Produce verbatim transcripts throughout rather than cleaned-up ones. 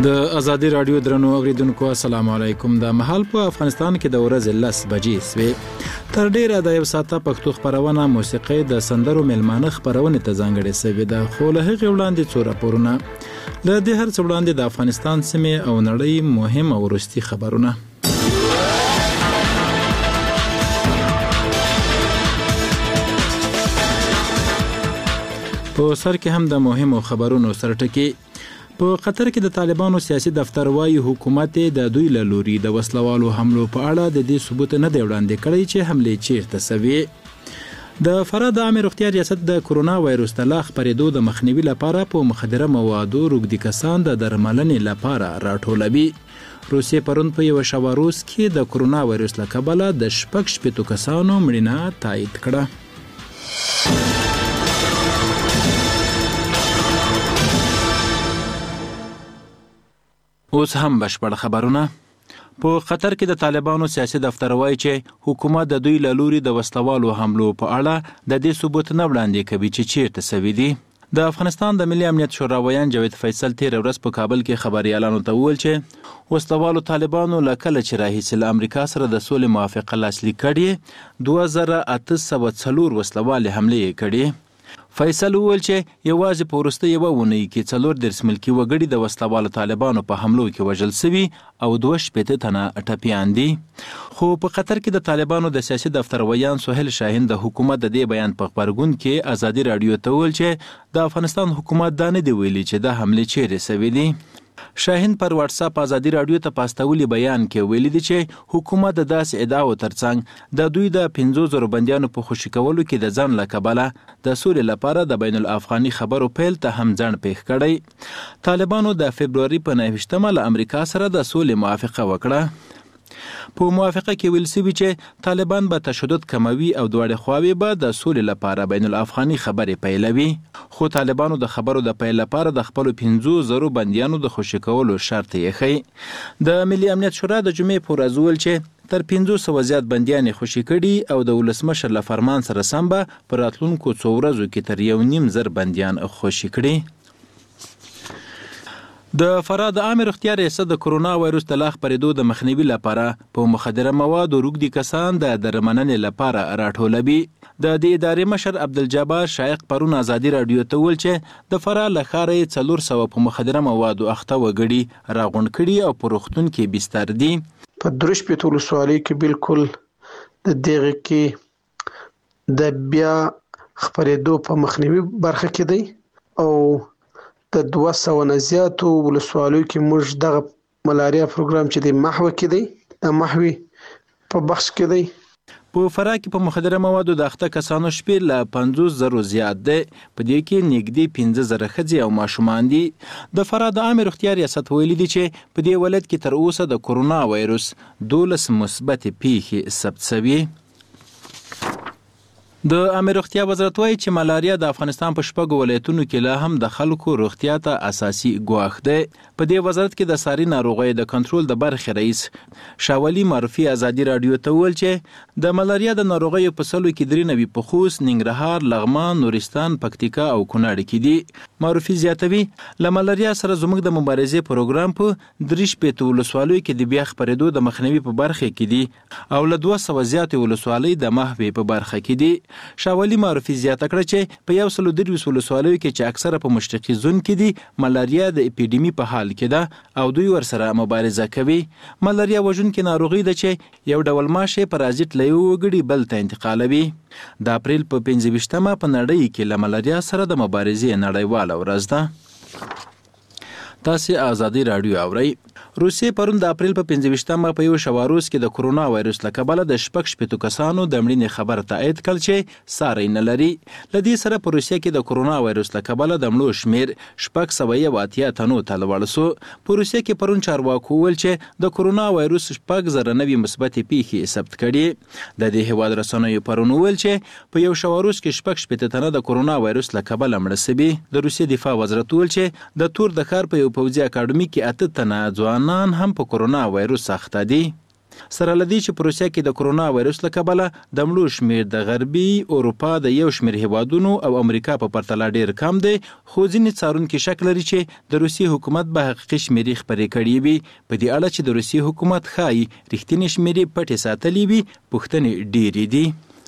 د ازادي رادیو درنو اوریدونکو السلام علیکم. د مهال په افغانستان کې د ورځې لس بجې سوې. تر ډیره د یو ساعته پښتو خبرونه موسیقي د سندرو ملمانه خبرونه ته ځانګړې سوې ده. خو له هغې وړاندې څو راپورونه له دې هر څه وړاندې د افغانستان سیمې او نړۍ مهم او وروستي خبرونه. په سر کې هم د مهمو خبرونو سرټکی. په قطر کې د طالبانو سیاسي دفتر وايي حکومت د دوی له لوري د وسلوالو حملو په اړه د دې ثبوت نه دی وړاندې کړی چې حملې چیرته سوي. د فراه د عامه روغتیا ریاست د کرونا وایروس د لا خپرېدو د مخنیوي لپاره په مخدره موادو روږدي کسان د درملنې لپاره راټولوي. روسیې پرون په یو شواروس کې د کرونا وایروس له کبله د شپږ شپېتو کسانو مړینه تایید کړه. اوس هم بشپړ خبرونه. په قطر کې د طالبانو سیاسي دفتر وایي چې حکومت د دوی له لوري د وسلوالو حملو په اړه د دې ثبوت نه وړاندې کوي چې چیرته سوي دي. د افغانستان د ملي امنیت شورا ویان جاوید فیصل تیر ورځ په کابل کې خبريالانو ته وویل چې وسلوالو طالبانو له کله چې راهیسې له امریکا سره د سولې موافقه لاسلیک کړې دوه زره اته سوه څلور وسلوالې حملې کړې. فیصل وویل چې یوازې په وروسته یوه اونۍ کې څلور دېرش ملکي وګړي د وسلوالو طالبانو په حملو کې وژل سوي او دوه شپېته تنه ټپیان دي. خو په قطر کې د طالبانو د سیاسي دفتر ویان سهیل شاهین د حکومت د دې بیان په خبرګون کې ازادي رادیو ته وویل چې د افغانستان حکومت دا نه دی ویلي چې د حملې چیرې سوي دي. شاهین پر واتس اپ ازادي رادیو ته پاستولي بیان کې ویلي دي چې حکومت د داسې ادعاو ترڅنګ د دوی د پنځو زرو بندیانو په خوشي کولو کې د ځان له کبله د سولې لپاره د بین الافغاني خبرو پیل ته هم ځنډ پېښ کړی. طالبانو د فبروري په نهه ویشتمه له امریکا سره د سولې موافقه وکړه. په موافقه کې ویل سوي چې طالبان به تشدد کموي او دواړه خواوې به د سولې لپاره بین الافغاني خبرې پیلوي. خو طالبانو د خبرو د پیل لپاره د خپل پنځو زرو بندیانو د خوشي کولو شرط یې خی. د ملي امنیت شورا د جمعې په ورځ ویل چې تر پنځو سوه زیات بندیان خوشي کړي او د ولسمشر له فرمان سره سم به په راتلونکو څو ورځو کې تر یو نیم زر بندیان خوشي کړي. د فراه د عامه روغتیا ریاست د کرونا وایروس د لا خپرېدو د مخنیوي لپاره په مخدره موادو روږدي کسان د درملنې لپاره راټولوي. د دې ادارې مشر عبدالجبار شایق پرون ازادي رادیو ته وویل چې د فراه له ښاره یې څلور سوه په مخدره موادو اخته وګړي راغونډ کړي او په روغتون کې بستر دي. په درې شپېتو ولسوالۍ کې بالکل د دغه کې د بیا خپرېدو په مخنیوي برخه کې دی او د دوه سوه نه زیاتو ولسوالیو کې موږ دغه ملاریا پروګرام چې د محو کې دی د محوي په بخش کې دی. په فراه کې په مخدره موادو د اخته کسانو شمېر له پنځوس زرو زیات دی. په دې کې نږدې پنځه زره ښځې او ماشومان دي. د فراه د عامه روغتیا ریاست ویلي دي چې په دې ولایت کې تر اوسه د کرونا وایروس دولس مثبتې پیښې ثبت شوي. د عامه روغتیا وزارت وایي چې ملاریا د افغانستان په شپږو ولایتونو کې لا هم د خلکو روغتیا ته اساسي ګواښ دی. په دې وزارت کې د ساري ناروغیو د کنټرول د برخې رئیس شاولي معرفي ازادي رادیو ته وویل چې د ملاریا د ناروغیو په سلو کې درې نوي په خوست، ننګرهار، لغمان، نورستان، پکتیکا او کونړ کې دي. معرفي زیاتوي له ملاریا سره زموږ د مبارزې پروګرام په درې شپېتو ولسوالیو کې د بیا خپرېدو د مخنیوي په برخه کې دي او له دوه سوه زیاتې ولسوالۍ د محوې په برخه کې دي. شاولي معرفي زیاته کړه چې په یو سلو درویشت ولسوالیو کې چې اکثره په مشرقي زون کې دي ملاریا د اپیډیمي په حال کې ده او دوی ورسره مبارزه کوي. ملاریا وژونکې ناروغي ده چې یو ډول ماشه پرازیت له یو وګړي بل ته انتقالوي. د اپریل په پنځه ویشتمه په نړۍ کې له ملاریا سره د مبارزې نړیواله ورځ ده. تاسې ازادي رادیو اورئ. روسیې پرون د اپریل په پنځه ویشتمه په یو شواروس کې د کرونا وایروس له کبله د شپږ شپېتو کسانو د مړینې خبر تایید کړ چې ساری نه لري. له دې سره په روسیه کې د کرونا وایروس له کبله د مړو شمېر شپږ سوه یو اتیا تنو ته لوړ سو. په روسیه کې پرون چارواکو وویل چې د کرونا وایروس شپږ زره نوي مثبتې پیښې ثبت کړي. د دې هېواد رسنیو پرون وویل چې په یو شواروس کې شپږ شپېته تنه د کرونا وایروس له کبله مړه سوي. د روسیې دفاع وزارت وویل چې د تور د ښار په یو پوځي اکاډمي کې اته تنه ځوانان هم په کرونا وایروس اخته دي. سره لدی چې په روسیه کې د کرونا وایرس له کبله د مړو شمیر د غربي اروپا د یو شمیر هیوادونو او امریکا په پرتله ډیر کم دی، خو ځینې څارونکي شک لري چې د روسیې حکومت به حقیقي شمیرې خپرې کړي وي. په دې اړه چې د روسیې حکومت ښایي رښتینې شمیرې پټې ساتلې وي، پوښتنې ډېرې دي.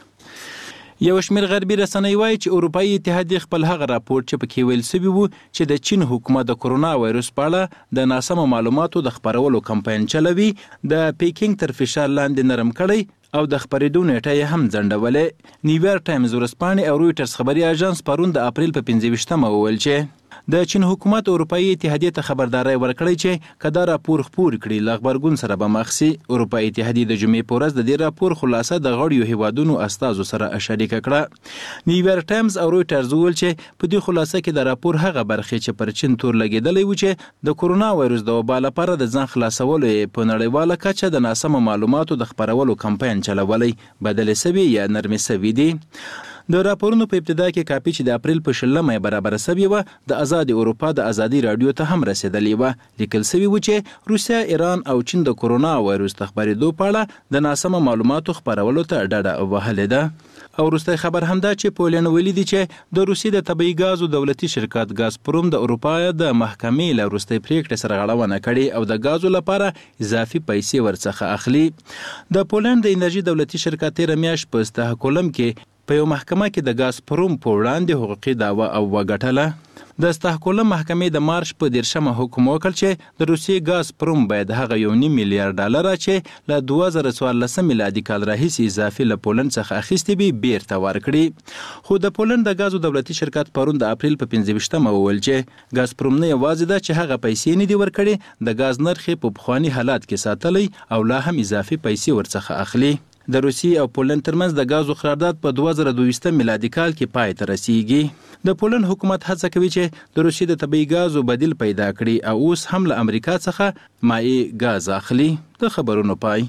یو شمیر غربي رسنۍ وایي چې اروپایي اتحادیه خپل هغه راپور چې پکې ویل سوي وو چې د چین حکومت د کرونا وایرس په اړه د ناسمو معلوماتو د خپرولو کمپاین چلوي، د پیکینګ تر فشار لاندې نرم کړی او د خپرېدو نیټه یې هم ځنډولې. نیویارک ټایمز ورځپاڼې او رویټرز خبري اژانس پرون د اپریل په پنځه ویشتمه وویل چې د چین حکومت اروپایي اتحادیه ته خبرداري ورکړی چې که دا راپور خپور کړي له غبرګون سره به مخ سي. اروپایي اتحادیه د جمعې په ورځ د دې راپور خلاصه د غړیو هیوادونو استازو سره شریکه کړه. نیویارک ټایمز او رویټرز وویل چې په دې خلاصه کې د راپور هغه برخې چې پر چین تور لګېدلې و چې د کرونا وایرس د وبا لپاره د ځان خلاصولو په نړیواله کچه د ناسمو معلوماتو د خپرولو کمپاین چلولی بدلې سوي یا نرمې سوي دي. د راپورونو په ابتدا کې کاپي چې د اپریل په شلمه برابر سوي و د آزاد اروپا د ازادي رادیو ته هم رسیدلې و. لیکل سوي و چې روسیا، ایران او چین د کرونا وایرس د خپرېدو په اړه د ناسمو معلوماتو خپرولو ته ډډه وهلې ده. او وروستی خبر هم دا چې پولین ویلي دي چې د روسیې د طبیعي ګازو دولتي شرکت ګازپروم د اروپا د محکمې له وروستۍ پریکړې سره غړونه کړې او د ګازو لپاره اضافي پیسې ورڅخه اخلي. د پولین د انرژي دولتي شرکت تېره میاشت په استکهولم کې په یو محکمه کې د ګازپروم په وړاندې حقوقي دعوه او وګټله. د استکهولم محکمې د مارچ په دیرشمه حکم وکړ چې د روسیې ګازپروم باید هغه یو نیم میلیارډ ډالر چې له دوه زره څوارلسم میلادي کال راهیسې اضافي له پولند څخه اخیستې وي بیرته ورکړي. خو د پولند د ګازو دولتي شرکت پرون د اپریل په پنځه ویشتمه وویل چې ګازپروم نه یوازې ده چې هغه پیسې نه دي ورکړي، د ګاز نرخ په پخواني حالات کې ساتلی او لا هم اضافي پیسې ورڅخه اخلي. د روسیې او پولند ترمنځ د ګازو قرارداد په دوه زره دویستم میلادي کال کې پای ته رسیږي. د پولند حکومت هڅه کوي چې د روسیې د طبیعي ګازو بدیل پیدا کړي او اوس هم له امریکا څخه مایع ګاز اخلي. د خبرونو پای.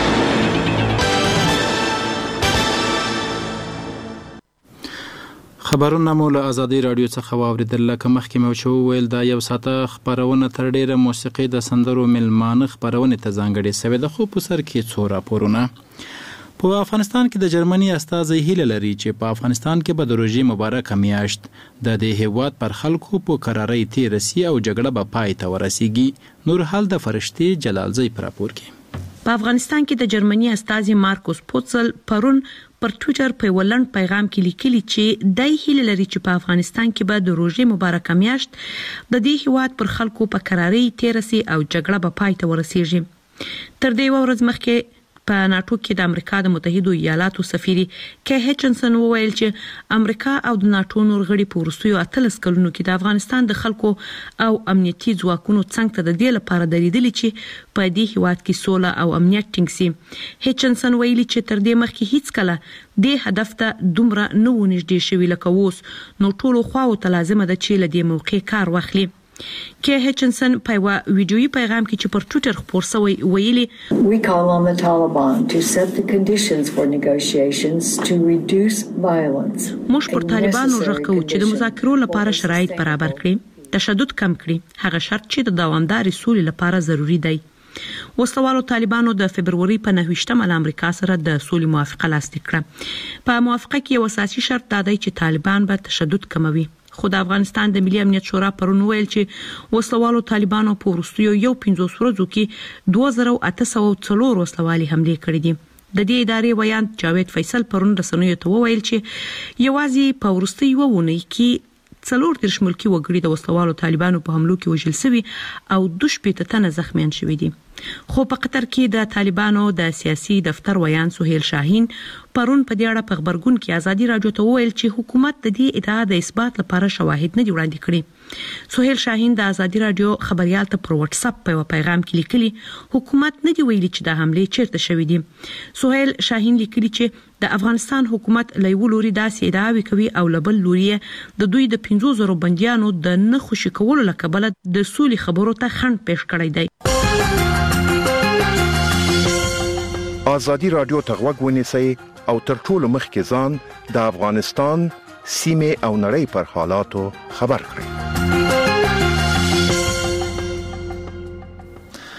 خبرونه مو له ازادي رادیو څخه واوریدل. لکه مخکې مو چې وویل دا یو ساعته خبرونه تر ډیره موسیقي د سندرو ملمانه خبرونه ته ځانګړې سوي ده، خو په سر کې څو راپورونه. په افغانستان کې د جرمني استازي هیله لري چې په افغانستان کې به د روژې مبارکه میاشت د دې هیواد پر خلکو په قرارۍ تیر سي او جګړه به پای ته ورسیږي. نور حال د فرشتي جلالزی پر راپور کې. په افغانستان کې د جرمني استازي مارکوس پوتسل پرون پر ټوئیټر په ولند پیغام کې لیکلي چې دای هیله لري چې په افغانستان کې به د روژې مبارکه میاشت د دې هیواد پر خلکو په قرارۍ تیر سي او جګړه به پای ته ورسیږي. تر دې ورځ مخکې په ناتو کې د امریکا د متحده ایالاتو سفیر کی هچنسن وویل چې امریکا او د ناتو نور غړي په وروستیو اتلس کلونو کې د افغانستان د خلکو او امنیتي ځواکونو څنګه ته د دې لپاره درېدلي چې په دې هیواد کې سوله او امنیت ټینګ سي. هچنسن ویلي چې تر دې مخکې هیڅ کله د هدف ته دومره نه ونږدې شوي لکه اوس، نو ټولو خواو ته لازمه ده چې له دې موقع کار واخلي. کی هچنسن په یو ویډیويي پیغام کې چې پر ټوئیټر خپور شوی ویلي We call on the Taliban to set the conditions for negotiations to reduce violence. موږ پر طالبانو ژغ کوو چې د مذاکرو لپاره شرایط برابر کړي، تشدد کم کړي، هغه شرط چې د دوامدار سولې لپاره ضروری دی. وسلوالو طالبانو د فبرवरी په نهه ویشتمه له امریکا سره د سولې موافقه لاسلیک کړه. په موافقه کې یو اساسي شرط دا دی چې طالبان به تشدد کموي. خو د افغانستان د ملي امنیت شورا پرون ویل چې وسلوالو طالبانو په وروستیو یو پنځوس ورځو کې دوه زره اته سوه او څلور وسلوالي حمله کړې دي. د دې ادارې ویان جاوید فیصل پرون رسنیو ته وویل چې یوازې په وروستیو ونې کې څلور دیرش ملکي وګړي د وسلوالو طالبانو په حملو کې وژل شوي او دوه شپېته تنه زخمیان شوي دي. خو په قطر کې د طالبانو د سیاسي دفتر ویان سهیل شاهین پرون په دې اړه په خبرګون کې ازادي راډیو ته وویل چې حکومت د دې ادعا د اثبات لپاره شواهد نه دي وړاندې کړي. سهیل شاهین د ازادي راډیو خبريال ته پر واتس اپ په پیغام کې لیکلي حکومت نه دی ویلي چې د حمله چیرته شوې دي. سهیل شاهین لیکلي چې د افغانستان حکومت له یو لوري داسې ادعاوې کوي او له بل لوري د دوی د پنځو زره بنديانو د نه خوشي کولو لکبله د سولې خبرو ته خنډ پېښ کړی دی. ازادي رادیو ته غوږ ونیسئ او تر ټولو مخکې ځان د افغانستان سیمه او نړۍ پر حالاتو خبر کړئ.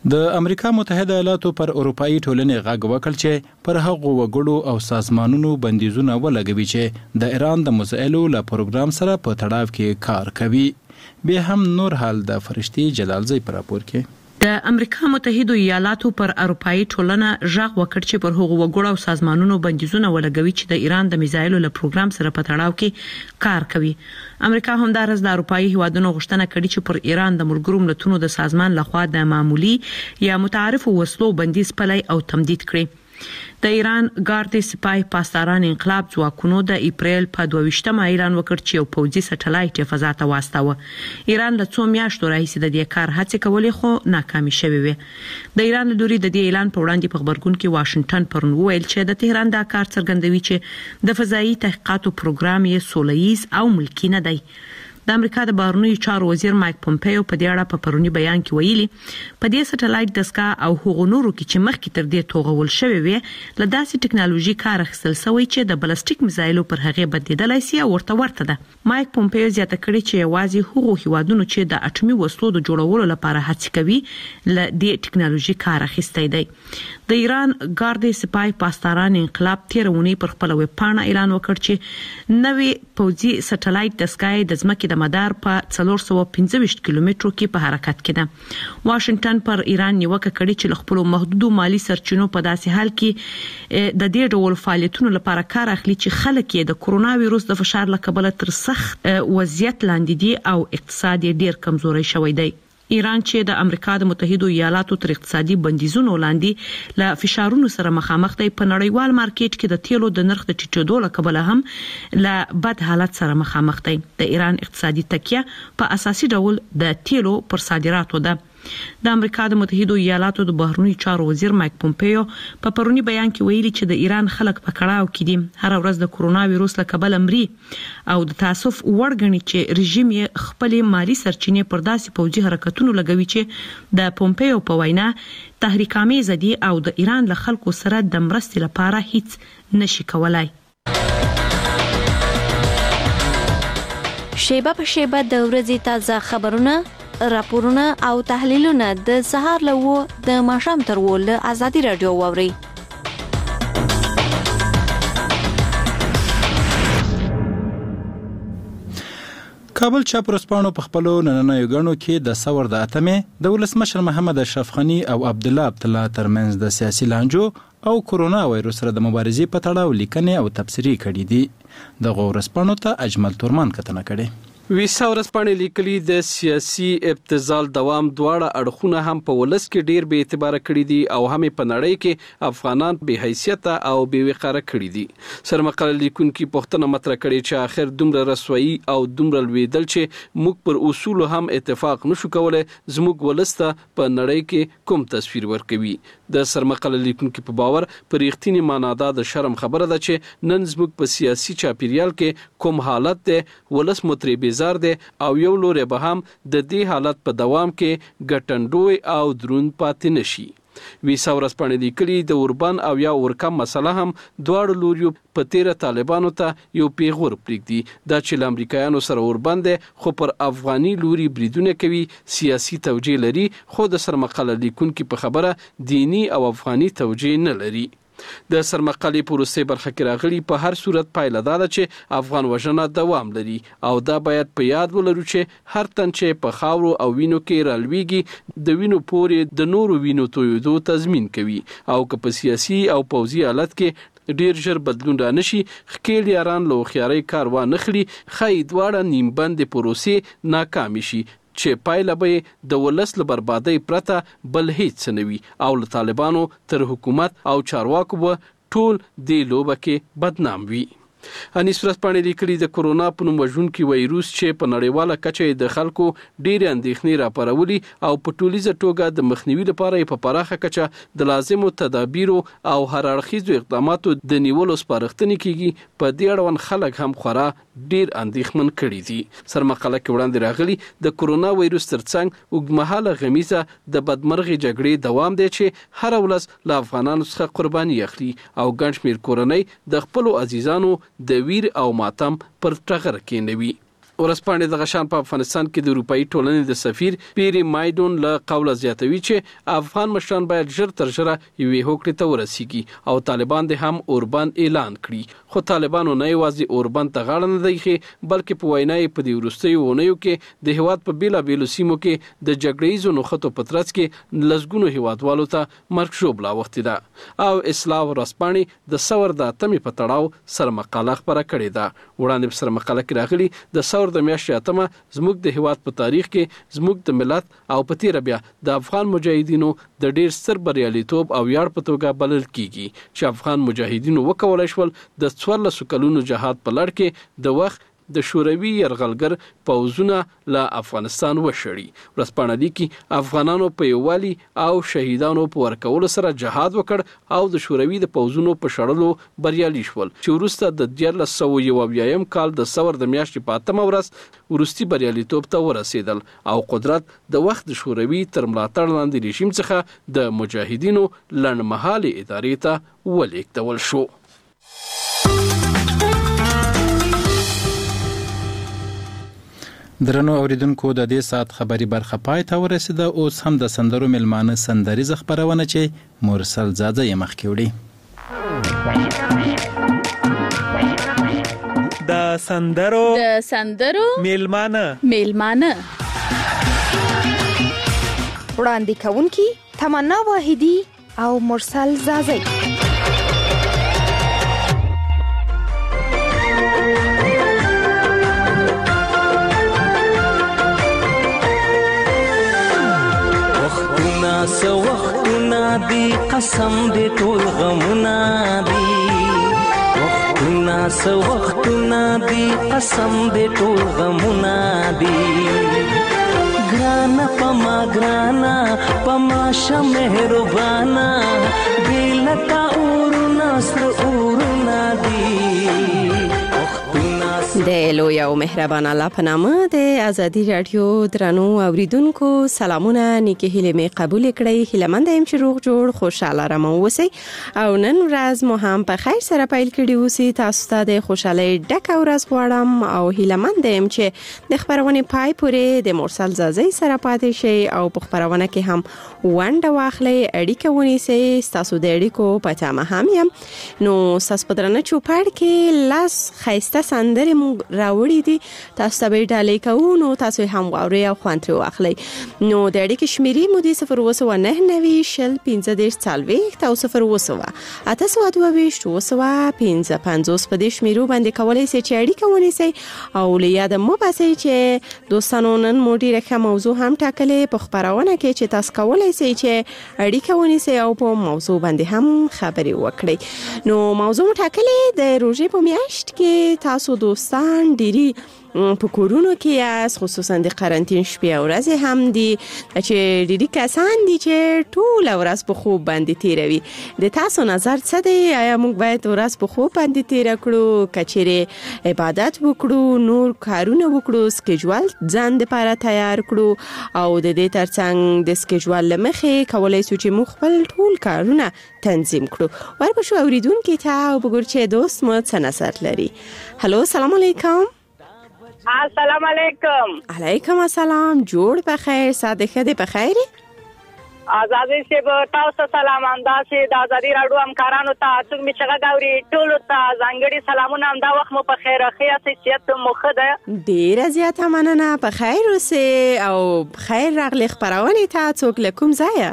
د امریکا متحده ایالاتو پر اروپאי ټولنې غږ وکړ چې پر هغو وګړو او سازمانونو بندیزونه ولګوي چې د ایران د مسایلو له پروګرام سره په تړاو کې کار کوي. به هم نور حال د فرشتي جلالزی پر راپور کې د امریکا متحده ایالاتو پر اروپאי ټولنه غږ وکړ چې پر هغو وګړو او سازمانونو بندیزونه ولګوي چې د ایران د میزایلو له پروګرام سره په تړاو کې کار کوي. امریکا همدارس د اروپאי هیوادونو غوښتنه کړې چې پر ایران د ملګرو ملتونو د سازمان لخوا د معمولی یا متعارف وسلو بندیز پلی او تمدید کړي. د ایران ګارد سپای پاسداران انقلاب ځواکونو د اپریل په دوه ویشتمه اعلان وکړ چې یو پوځي سټلایټ فضا ته واستاوه. ایران له څو میاشتو راهیسې د دې کار هڅې کولې خو ناکامې شوې وې. د ایران له لوري د دې اعلان په وړاندې په خبرګون کې واشنگټن پرون ویل چې د تهران دا کار څرګندوي چې د فضایي تحقیقاتو پروګرام یې سوله‌ییز او ملکی نه دی. د امریکا د بهرنیو چارو وزیر مایک پومپیو په دې اړه په پرونی بیان کې ویلي په دې سټلایټ دسکا او هغو نورو کې چې مخکې تر دې توغول شوی وي له داسې ټکنالوژي کار اخیستل شوی چې د بلستیک میزایلو پر هغه بدلیدلای شي او ورته ورته ده. مایک پومپیو زیاته کړی چې یوازې هغو هیوادونو چې د اټومي وسلو د جوړولو لپاره هڅه کوي له دې ټکنالوژي کار اخیستی دی. د ایران ګارد سپای پاسداران انقلاب تیرونی پر خپل ویب پاڼه اعلان وکړ چې نوې پوځي سټلایټ دسکا د ځمکې د مدار په څلور سوه او پنځه ویشت کیلومترو کې په حرکت کې ده. واشنگټن پر ایران نیوکه کړې چې خپل محدودو مالی سرچینو په داسې حال کې د دې ډول فعالیتونو لپاره کار اخلي چې خلک یې د کورونا وایروس د فشار له کبله تر سخت وضعیت لاندې دي او اقتصاد ډیر کمزوري شوی دی. ایران چې د امریکا د متحده ایالاتو تر اقتصادي بندیزونو لاندې له فشارونو سره مخامخ دی، په نړیوال مارکیټ کې د تیلو د نرخ د ټیټېدو له کبله هم له بد حالت سره مخامخ دی. د ایران اقتصادي تکیه په اساسي ډول د تیلو پر صادراتو ده. د امریکا د متحده ایالاتو د بهرنیو چارو وزیر مایک پومپیو په پرونی بیان کې ویلي چې د ایران خلک په کړهو کې دي، هر ورځ د کورونا وایروس له کبله مري او د تاسف وړګنی چې رژیم یې خپل مالی سرچینې پر داسې پوځي حرکتونو لګوي چې د پومپیو په وینا تحریک آمیز دي او د ایران له خلکو سره د مرستې لپاره هیڅ نشي کولای. شیبه په شیبه د ورځې تازه خبرونه، راپورونه او تحلیلونه د سهار له و د ماښام تر و له ازادي رادیو واوري. کابل چاپ ورځپاڼو په خپلو نننیو غړو کې د ثور د اتمې د ولسمشر محمد اشرف غنی او عبد الله عبدالله ترمنځ د سیاسي لانجو او کورونا وایروس سره د مبارزې په تړاو لیکنې او تبصرې کړې دي. د ورځپاڼو ته اجمل تورمان کتنه کړې. ویسا ورځپاڼې لیکلي د سیاسي ابتذال دوام دواړه اړخونه هم په ولس کې ډیر بې اعتباره کړي دي او هم په نړۍ کې افغانان بې حیثیت او بې وقاره کړي دي. سرمقاله لیکونکي پوښتنه مطرح کړي چې اخر دومره رسوایی او دومره لویدل چې موږ پر اصول هم اتفاق نشو کولای زموږ ولسته په نړۍ کې کوم تصویر ورکوي. د سرمقاله لیکونکي په باور پر رښتینی معنا دا د شرم خبره ده چې نن زموږ په سیاسي چاپیریال کې کوم حالت دی، ولس متربي زار دی او یو لوري به هم د دې حالت په دوام کې ګټندوي او درون پاتې نشي. ویسا ورځپاڼې لیکلي د اوربان او یا اورکم مسله هم دواړو لوریو په تیره طالبانو ته یو پیغور پرېږدي. دا چې له امریکایانو سره اوربان دی خو پر افغاني لوري بریدونه کوي، سیاسي توجیه لري، خو د سرمقاله لیکونکي په خبره دینی او افغاني توجیه نه لري. د سرمقالې په وروستۍ برخه کې راغلي په هر صورت پایله دا ده چې افغان وژنه دوام لري او دا باید په یاد ولرو چې هر تن چې په خاورو او وینو کې رالویږي د وینو پورې د نورو وینو تویدو تضمین کوي او که په سیاسي او پوځي حالت کې ډیر ژر بدلون را نشي، خکیل یاران له هوښیارۍ کار وانخلي، ښایي دواړه نیم بندې پروسې ناکامې شي چې پایله به د ولس له بربادۍ پرته بل هیڅ نه وي او له طالبانو تر حکومت او چارواکو به ټول دې لوبه کې بدنام وي. انیس ورځپاڼې لیکلي د کورونا په نوم وژونکي وایروس چې په نړیواله کچه د خلکو ډېرې اندېښنې راپارولي او په ټولیزه توګه د مخنیوي لپاره یې په پراخه کچه د لازمو تدابیرو او هر اړخیزو اقداماتو د نیولو سپارښتنې کیږي، په دې اړوند خلک هم خورا ډیر اندېښمن کړي دي. سرمقاله کې وړاندې راغلي د کورونا وایروس ترڅنګ اوږدمهاله غمیزه د بدمرغي جګړې دوام دی چې هر ولس له افغانانو څخه قرباني اخلي او ګڼ شمېر کورنۍ د خپلو عزیزانو د ویر او ماتم پر ټغر کېنوي. ورسپانې د غشان په افغانستان کې د اروپאי ټولنې د سفیر پیری مایډون له قوله زیاتوي چې افغان مشران باید ژر تر ژره یوې هوکړې ته ورسیږي او طالبان د هم اوربند اعلان کړي. خو طالبانو نه یوازې اوربند ته غاړه نه دی ایښې بلکې په وینا یې په دې وروستیو اونیو کې د هیواد په بیلابیلو سیمو کې د جګړه ییزو نښتو په ترڅ کې لسګونو هیوادوالو ته مرګ ژوبله اوښتې ده او اصلاح ورځپاڼې د ثور د اتمې په تړاو سره مقاله خپره کړې ده. وړاندې په سره مقاله کې راغلي د ثور د میاشتې اتمه زموږ د هیواد په تاریخ کې زموږ د ملت او په تیره بیا د افغان مجاهدینو د ډیر ستر بریالیتوب او ویاړ په توګه بلل کیږي چې افغان مجاهدینو وکولای شول د څوارلسو کلونو جهاد په لړ کې د وخت د شوروي یرغلګر پوځونه له افغانستان وشړي. ورځپاڼه لیکي افغانانو په یووالي او شهیدانو په ورکولو سره جهاد وکړ او د شوروي د پوځونو په شړلو بریالي شول چې وروسته د دیارلس سوه یو اویایم کال د ثور د میاشتې په اتمه ورځ وروستي بریالیتوب ته ورسېدل او قدرت د وخت د شوروي تر ملاتړ لاندې رژیم څخه د مجاهدینو لنډمهالې ادارې ته ولېږدول شو. درنو اوریدونکو د دې سات خبری برخه پای ته ورسیده. اوس هم د سندرو ملمانه سندریز خبرونه چې مرسل زاده یې مخکې وړي. د سندرو د سندرو ملمانه ملمانه وړاندې کوونکی تمنا واحدی او مرسل زاده. سو وختونه دی قسم دی ټول غمونه دی وختونه سو وختونه دی قسم دی ټول غمونه دی ګرانه پما ګرانه پما شه مهربانه دلته اورونه سر اورونه دی. د لوی او مهربان الله په نامه د ازادي رادیو درنو اوریدونکو سلامونه نیکه هیله می قبول کړئ. هیلمند یم چې روغ جوړ خوشاله رمو اوسئ او نن ورځ مو هم په خیر سره پیل کړی اوسئ. تاسو ته د خوشاله ډک ورځ غواړم او هیلمند یم چې د خبرونه پای پورې د مرسل زازي سره پاتې شئ او په خبرونه کې هم ونډه واخلئ. اړیکه ونیسئ. تاسو د اړیکو په تمه هم یم. نو ساس پدرنه چوپړ کې لاس خيسته سندره راوړی دي. تاسو ته به ډالۍ کوو نو تاسو هم غواړئ او خوند ترې واخلئ. نو د اړیکې شمیرې مو دي صفر اووه سوه نهه نوي شل پنځه دېرش څلوېښت او صفر اووه سوه اته سوه دوه ویشت اووه سوه پنځه پنځوس په دې شمیرو باندې کولی شئ چې اړیکه ونیسئ او له یاده مو باسئ چې دوستانو نن مو ډېره ښه موضوع هم ټاکلې په خپرونه کې چې تاسو کولی شئ چې اړیکه ونیسئ او په موضوع باندې هم خبرې وکړئ. نو موضوع مو ټاکلې د روژې په میاشت کې تاسو دوستان ډېری په کورونو کې یاست، خصوصا د قرنټین شپې او ورځې هم دي چې ډېری کسان دي چې ټول ورځ په خوب باندې تیروي. د تاسو نظر څه دی؟ آیا موږ باید ورځ په خوب باندې تیر کړو، کچېرې عبادت وکړو، نور کارونه وکړو، سکیجول ځان لپاره تیار کړو او د دې ترڅنګ د سکیجول لمخې کولای شو چې موږ خپل ټول کارونه تنظیم کړو؟ ورپښو اوریدونکو ته او وګور چې دوست مو څه نظر لري. هلو سلام علیکم. السلام علیکم. علیکم السلام. جوړ په خیر، ساده خدي په خیر. آزادي سی به تاسو سلام انداسي د آزادي راډیو همکارانو ته څنګه می چغه غوري ټول ته ځانګړي سلامونه هم دا وخت مو په خیر خیا صحت مو خده ډیر زیات مننه. په خیر اوسه او خیر راغلی خبرونه ته څوک لکم زایا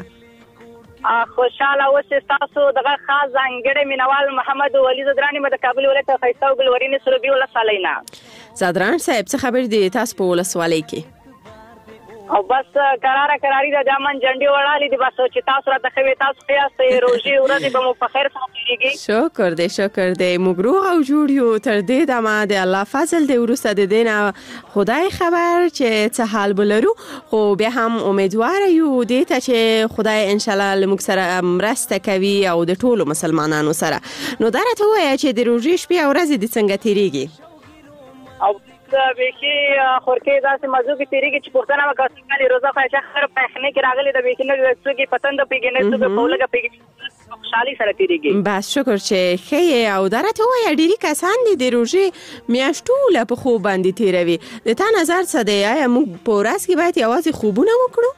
خوشاله اوسه. تاسو دغه خاص ځانګړي مینوال محمد ولی زدرانی مده کابل ولایت فیصل ګلورینی سروبي ول سالینا زدران صاحب څه خبر دي تاسو په ولسوالۍ کې؟ او بس قراره قراری د جامن جنډي وړالې دي بس چې تاسو راته خوي تاسو قیاسې روزي ورځې به مو په خیر سره کیږي. شکر دې شکر دې مګروغ او جوړ یو تر دې دمه د الله فضل دې ورسته دې نه خدای خبر چې څه حال بلرو، خو به هم امیدوار یو دې ته چې خدای ان شاء الله لمک سره مرسته کوي او د ټولو مسلمانانو سره. نو درته وایي چې د روزي شپې او ورځې د څنګه تیریږي؟ او بېخي خورکې داسې موضوع کې تیریږي چې پوښتنه وکړه چې روزه خواهشه خبره په خنه کې راغلې ده بېخي نه څوک یې پتند پیږي نه څوک په لږه پیږي خوشحالي سره تیریږي. بس شکر چې خې او درته وای ډیری کسان دي د روزي میاشتو په خوب باندې تیروي. د تا نظر څه دی؟ آیا موږ په ورځ کې باید یوازې خوبونه وکړو؟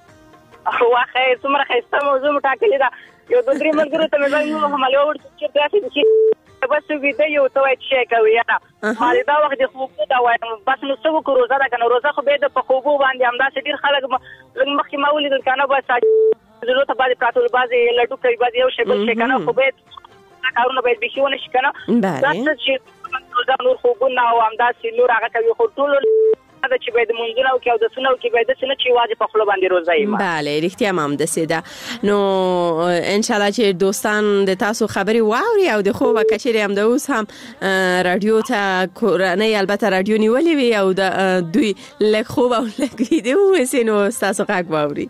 واخه څومره خسته موضوع مټاکلې ده. یو د درې ملګرو ته مې وایي نو همالو ورته چې داسې چې بس ویده یو ته وایي چې کوي یا مالې دا وخت د خوب دا وایم بس نو څه وکړو روزه ده کنه روزه خو به د په خوبو باندې همداسې ډېر خلک لږ مخکې ما ولیدل کنه بس زړه ته باندې پراتول بعضې لډو کوي بعضې یو شی بل شی کنه خو باید کارونه باید بیخي ونه شي کنه دا څه چې روزه نور خوبونه او همداسې نور هغه کوي خو ټولو دا چې باید مونږونه او کې او د سنو کې باید څه نه چې واجب په خپل باندې روزه یم. بله رښتیا هم داسې ده. نو ان شاء الله چې دوستان د تاسو خبرې واوري او د خوب کچېرې هم د اوس هم رادیو ته کورنۍ البته رادیو نیولې وي او د دوی لږ خوب او لږ ویډیو وسي نو تاسو غږ واوري.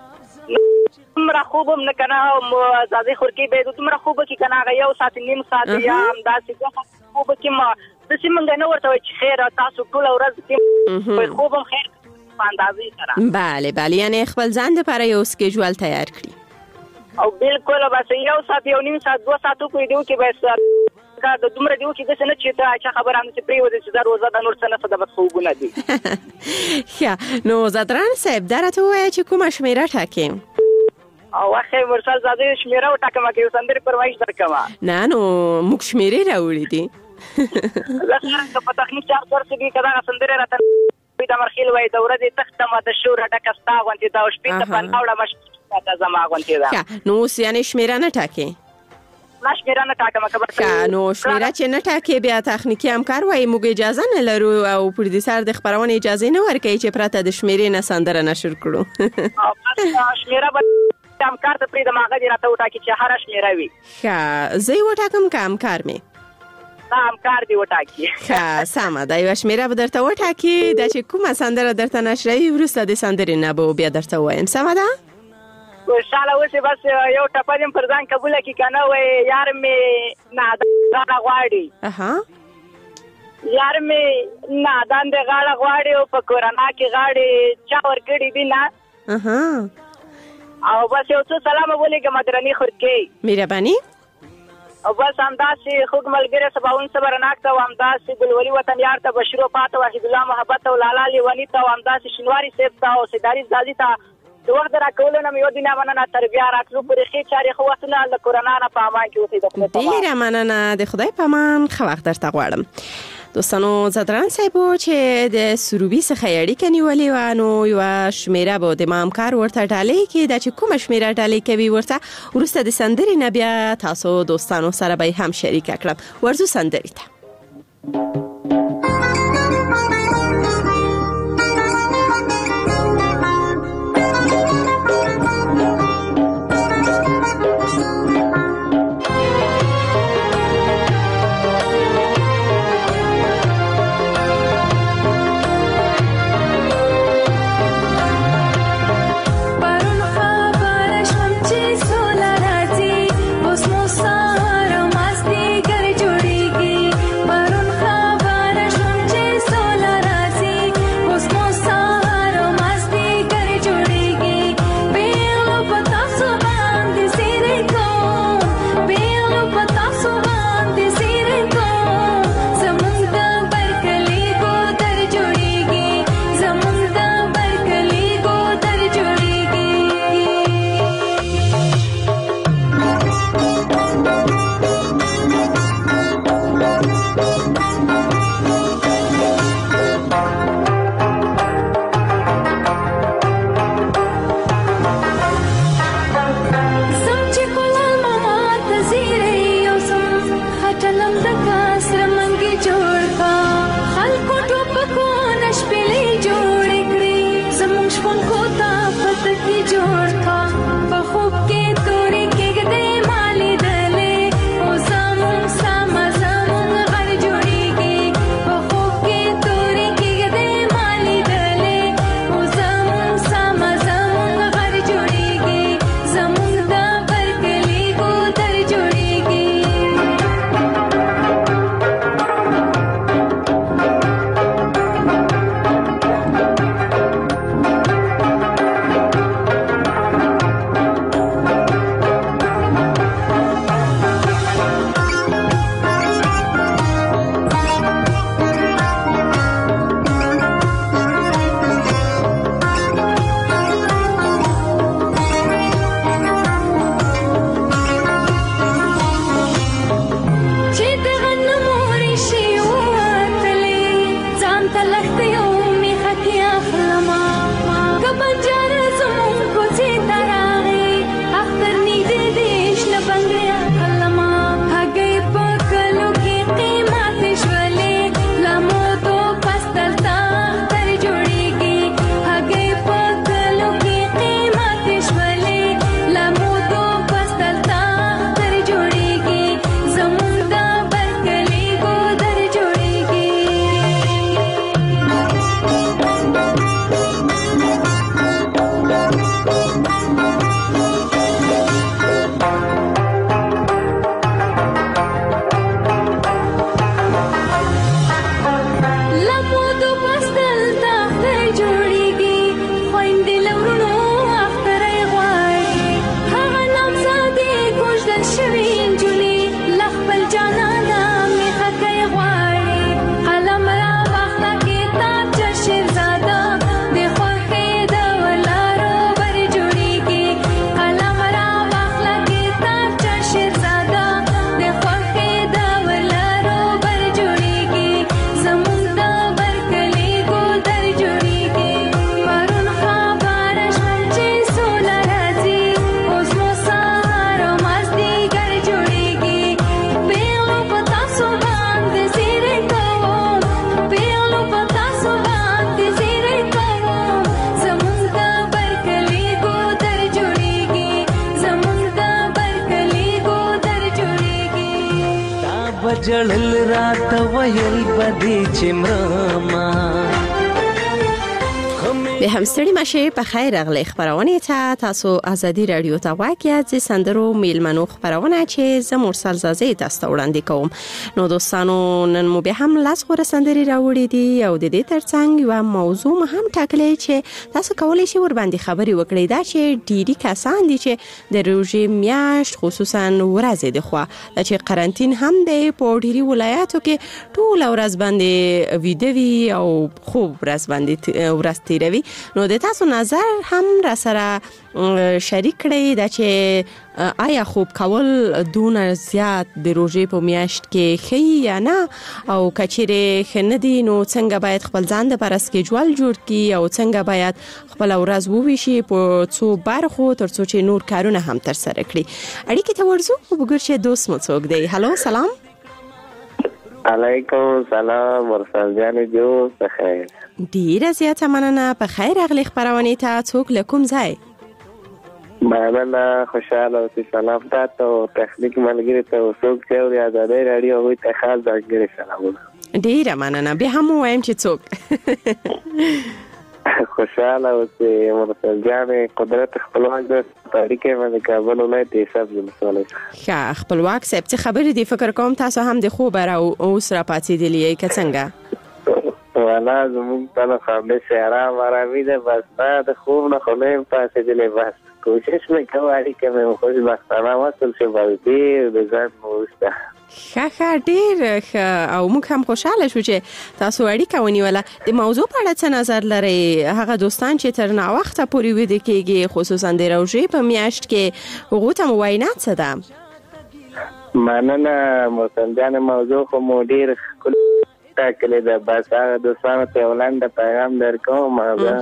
دومره خوب هم نه کنه ازادي خورکی به دومره خوب کې کنه هغه یو ساعت نیم ساعت یا همداسې خوب کې ما د سیمنګ نه ورته چې خیر تاسو ټول ورځ کې خوب هم خیر په اندازې سره. بله بله یعنی خپل ځان لپاره یو سکیجول تیار کړی او بالکل بس یو ساعت یو نیم ساعت دوه ساعتو کې دیو کې بس کا د دومره دیو کې د څه نه چې ته خبر هم چې پری ودی چې دا روزه د نور څه نه څه د خوبونه دي. ښه نو زدران صاحب درته وایي چې کومه شمیره ټاکې؟ او واخه مرسل زاده شمیره وټاکم کې سندري پرمایش درکما. نه نو موږ شمیرې راوړې دي. زه په تخنیک چار ورته دي کدا سندره راته د مرخیل وای د ورځې تخته ما د شور ډکه ستا غونډه دا شپې ته په ناوړه مشته د زما غونډه دا. نو یعنی شمیره نه ټاکې؟ نه شمیره نه ټاکم خبر. نو شمیره چې نه ټاکې بیا تخنیکی همکار وای موږ اجازه نه لرو او پروډوسر د خبرونه اجازه نه ورکوي چې پرته د شمیرې نه سندره نشر کړو. او شمیره به همکار ته پرې د ماغه دی راته وټاکي چې هر شمیره وي. ښه زه وټاکم که همکار مې؟ همکار دی وټاکي. ښه سمه ده یوه شمیره به درته وټاکي دا چې کومه سندره درته نشروي وروسته د سندرې نه به بیا درته ووایم. سمه ده؟ خوشحاله اوسې بس یو ټپه دې پر ځان قبوله کړي که نه وایي یار مې نادان غاړه غواړي یار مې نادان د غاړه غواړي او په کورونا کې غاړې چا ورکړي دي نه او بس یو څه سلام ولیکم درنې خورکې مهرباني او بس همداسې خوږ ملګری سباون صبرناک ته او همداسې ګلولي وطن یار ته بشیرو پاته وحید الله محبت او لالا لیوني ته او همداسې شینواري صاحب ته او سیداري زازي ته د وخت راکولو نه مې یو دینه مننه تر بیا راتلو پورې ښې چارې ښه وختونه له کورونا نه په امان کې اوسئ. د خدای په ډېره مننه د خدای په امان ښه وخت درته غواړم. دوستانو زدران صاحبو چې د سروبي څخه اړیکه نیولې وه نو یوه شمیره به د ما همکار ورته ډالۍ کړي دا چې کومه شمیره ډالۍ کوي ورته وروسته د سندرې نه بیا تاسو دوستانو سره به هم شریکه کړم. ورځو سندرې ته. Barun جړل راته ویل بدی چې مرما به هم ستړي مشه په خیر اغلی خبرونه ته تاسو ازادي رادیو ته واقعیت ز سندرو میلمنو خبرونه چې ز مرسل زازي تاسو وړاندې کوم. نو دوستانو نن مو به هم لاس غوړه سندري راوړې دي او د دې ترڅنګ یو موضوع هم ټاکلې چې تاسو کولای شئ ور باندې خبري وکړئ دا چې ډيري کسان دي چې د روزي میاشت خصوصا ورځې د خوا چې قرنټین هم دی په ډيري ولایاتو کې ټول ورځ باندې ویډیوي او خوب ورځ باندې ورځ تیروي. نو د تاسو نظر هم را سره شریک کړئ دا چې آیا خوب کول دون زیات د روزې په میاشت کې ښه یا نه او کچېره خندي نو څنګه باید خپل ځان د پر اسکیجول جوړ کړي او څنګه باید خپل ورځ وویشي په څو برخو تر څو چې نور کارونه هم تر سره کړي. اړیکې ته ورزو وګورئ دوست مو څوک دی. هالو سلام علیکم سلام مرسل جان جو بخیر. ډیره زیاته مننه په خیر اغلی خبرونه ته څوک لکم ځای. مننه خوشاله اوسئ. سلام تاسو تخنیک ملګری ته څوک چې اوري ازادي رادیو وي ته خاص ځانګړي سلامونه. ډیره مننه به هم وایم چې څوک خوشاله اوسئ. مرسل جان قدرت خپلواک د تاریخ باندې کابل ولایت حساب ولسوالۍ. ښه خپلواک صاحب څه خبرې دی فکر کوم تاسو هم د خوب را اوس را پاتې دی لې که څنګه والا زموږ په خامله سیاره آرامي ده بس د خوب نه خلې پاتې دی بس کوشش وکړم چې مې خوشبختانه وصل شم باندې د ځان موسته. ښه ښه ډېر او موږ هم خوشاله شو چې تاسو اړیکه ونیوله. د موضوع په اړه څه نظر لرئ هغه دوستان چې تر نا وخته پورې ویده کېږي خصوصا د روژې په میاشت کې هغو ته مو وینا څه ده؟ مننه مرسل جان موضوع خو مو ډېر ښکلې ټاکلې ده بس هغه دوستانو ته یو لنډه پیغام درکوم.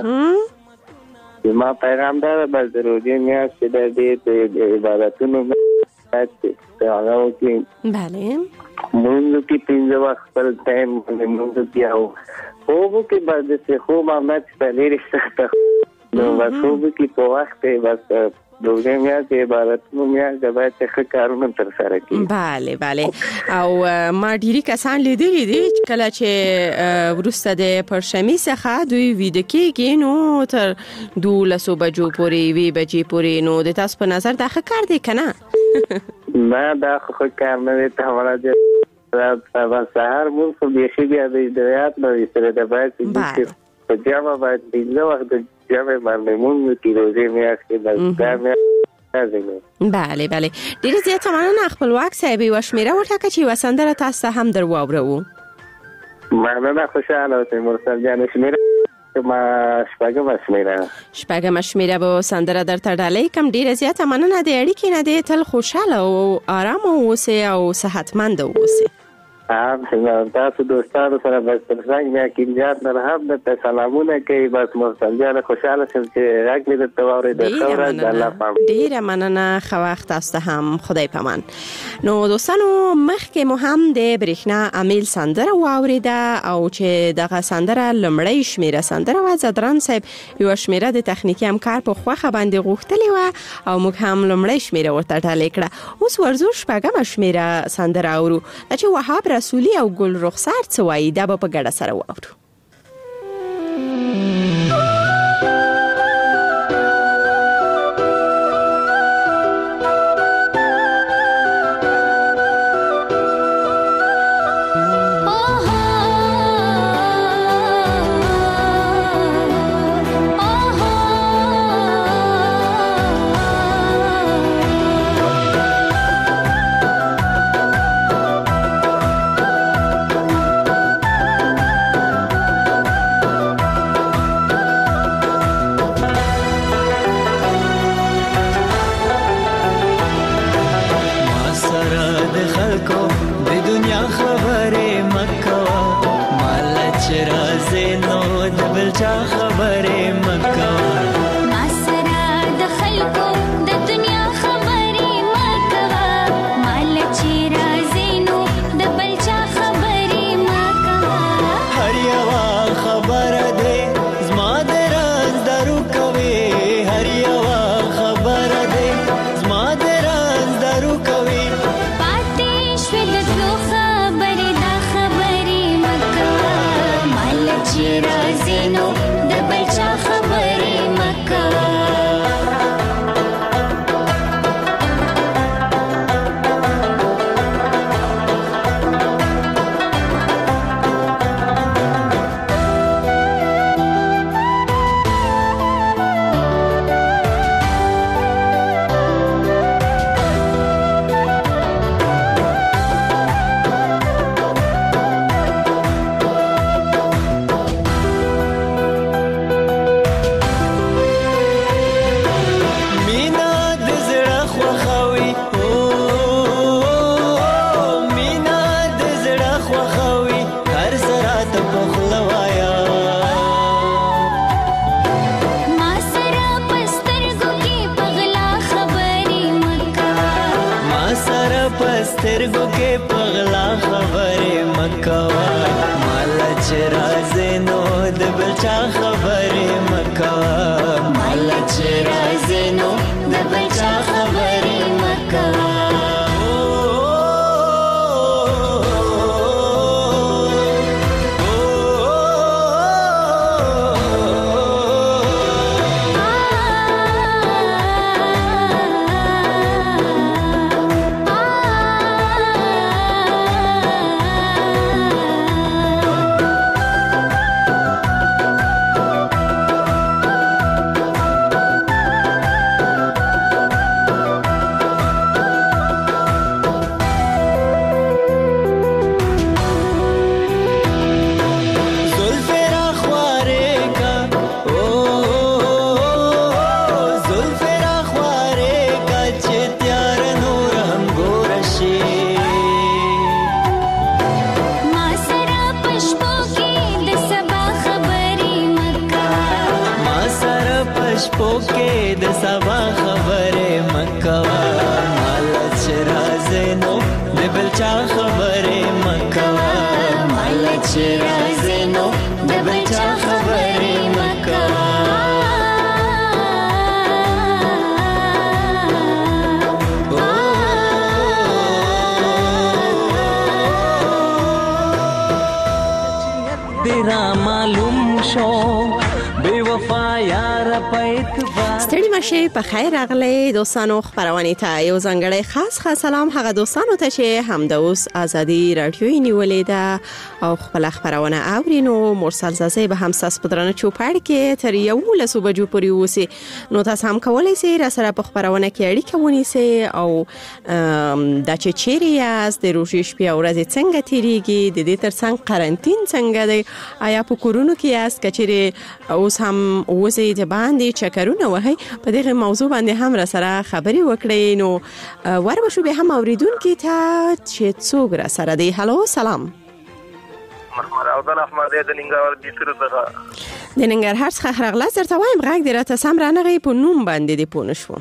ما پیغام دا بس د روژې میاشت چې د دې د عبادتونو هغه کې بله مونږ کې پنځه وخت خپل ټایم مونږ بیا وو خوب کې بعد څه خوب عملت پهلې رښتیا نو بس خوب کې په وخت بس دوه میاشتې عبادتونو میاشت باید ښه کارونه تر سره کړي. بله بله او ما ډیری کسان لیدلي دي کله چې وروسته د پرشمې څخه دوی ویده کېږي نو تر دولسو بجو پورې وی بجې پورې نو د تاسو په نظر دا ښه کار دی که نه؟ نه دا خو کار نه دی ته همانا چې سهار مونږ خو بیخي بیا د هدایات نه وي سره د باید په جامع باید پنځه وخت د جامع باندې مونږ کې روزې میاشت کې بس دا میاشت. بله بله ډېره زیاته مننه خپلواک صاحب یوه شمېره وټاکه چې یوه سندره تاسو ته هم در واورو. مننه خوشحاله اوسئ مرسل جان. شمېره ما شپږمه شمېره شپږمه شمېره به سندره درته ډالۍ کم. ډېره زیاته مننه د اړیکې نه دی تل خوشحاله او آرامه اوسئ او صحتمند اوسئ. هم تاسو دوستانو سره بس ترڅنګ میا کینجات نه هم د سلامونه کوي بس مرسل جان خوشاله شم چې راک مې د توارې د خوره د الله پام. ډیره مننه خو وخت تاسو هم خدای پامان. نو دوستانو مخکې مو هم د برېښنا امیل سندره واوریده او چې دغه سندره لمړی شمیره سندره و زدران صاحب یو شمیره د تخنیکی همکار په خوخه باندې غوښتلی و او موږ هم لمړی شمیره ورته ډالۍ کړه. اوس ورزو شپږمه شمیره سندره اورو چې وهاب رسولی او ګل رخسار څه وایي دا به په ګډه سره واورو. پسترګو کې پغلا خبره مکوا مال چرازنو د بچا خبره مکوا مال چرازنو د بچا خبره مکوا ستړي مشه په خیر راغلي دوستانو خبرونه ته یو ځنګړی خاص خاص سلام هغه دوستانو ته چې هم د اوس ازادي رادیو نیولې ده او خپل خبرونه اورینو مرسل زازه به هم ساس پدرانه چوپړ کې تر یو لسو بجو پورې وسی نو تاسو هم کولای شئ را سره په خبرونه کې اړیکه ونیسئ او د چې چیرې یاست د روزي شپې او ورځې څنګه تیریږي د دې ترڅنګ قرنټین څنګه دی آیا په کورونو کې یاست کچېرې اوس هم وځي د باندې چکرونه وهي په دغه موضوع باندې هم را سره خبري وکړي نو ور بشو به هم اوریدونکو ته چې څوک را سره دی هالو سلام محمد عبدل احمد د ننګرهار د سره څخه د ننګرهار څخه راغلا درته وایم غږ درته سم را نه غي په نوم باندې دی پونه شو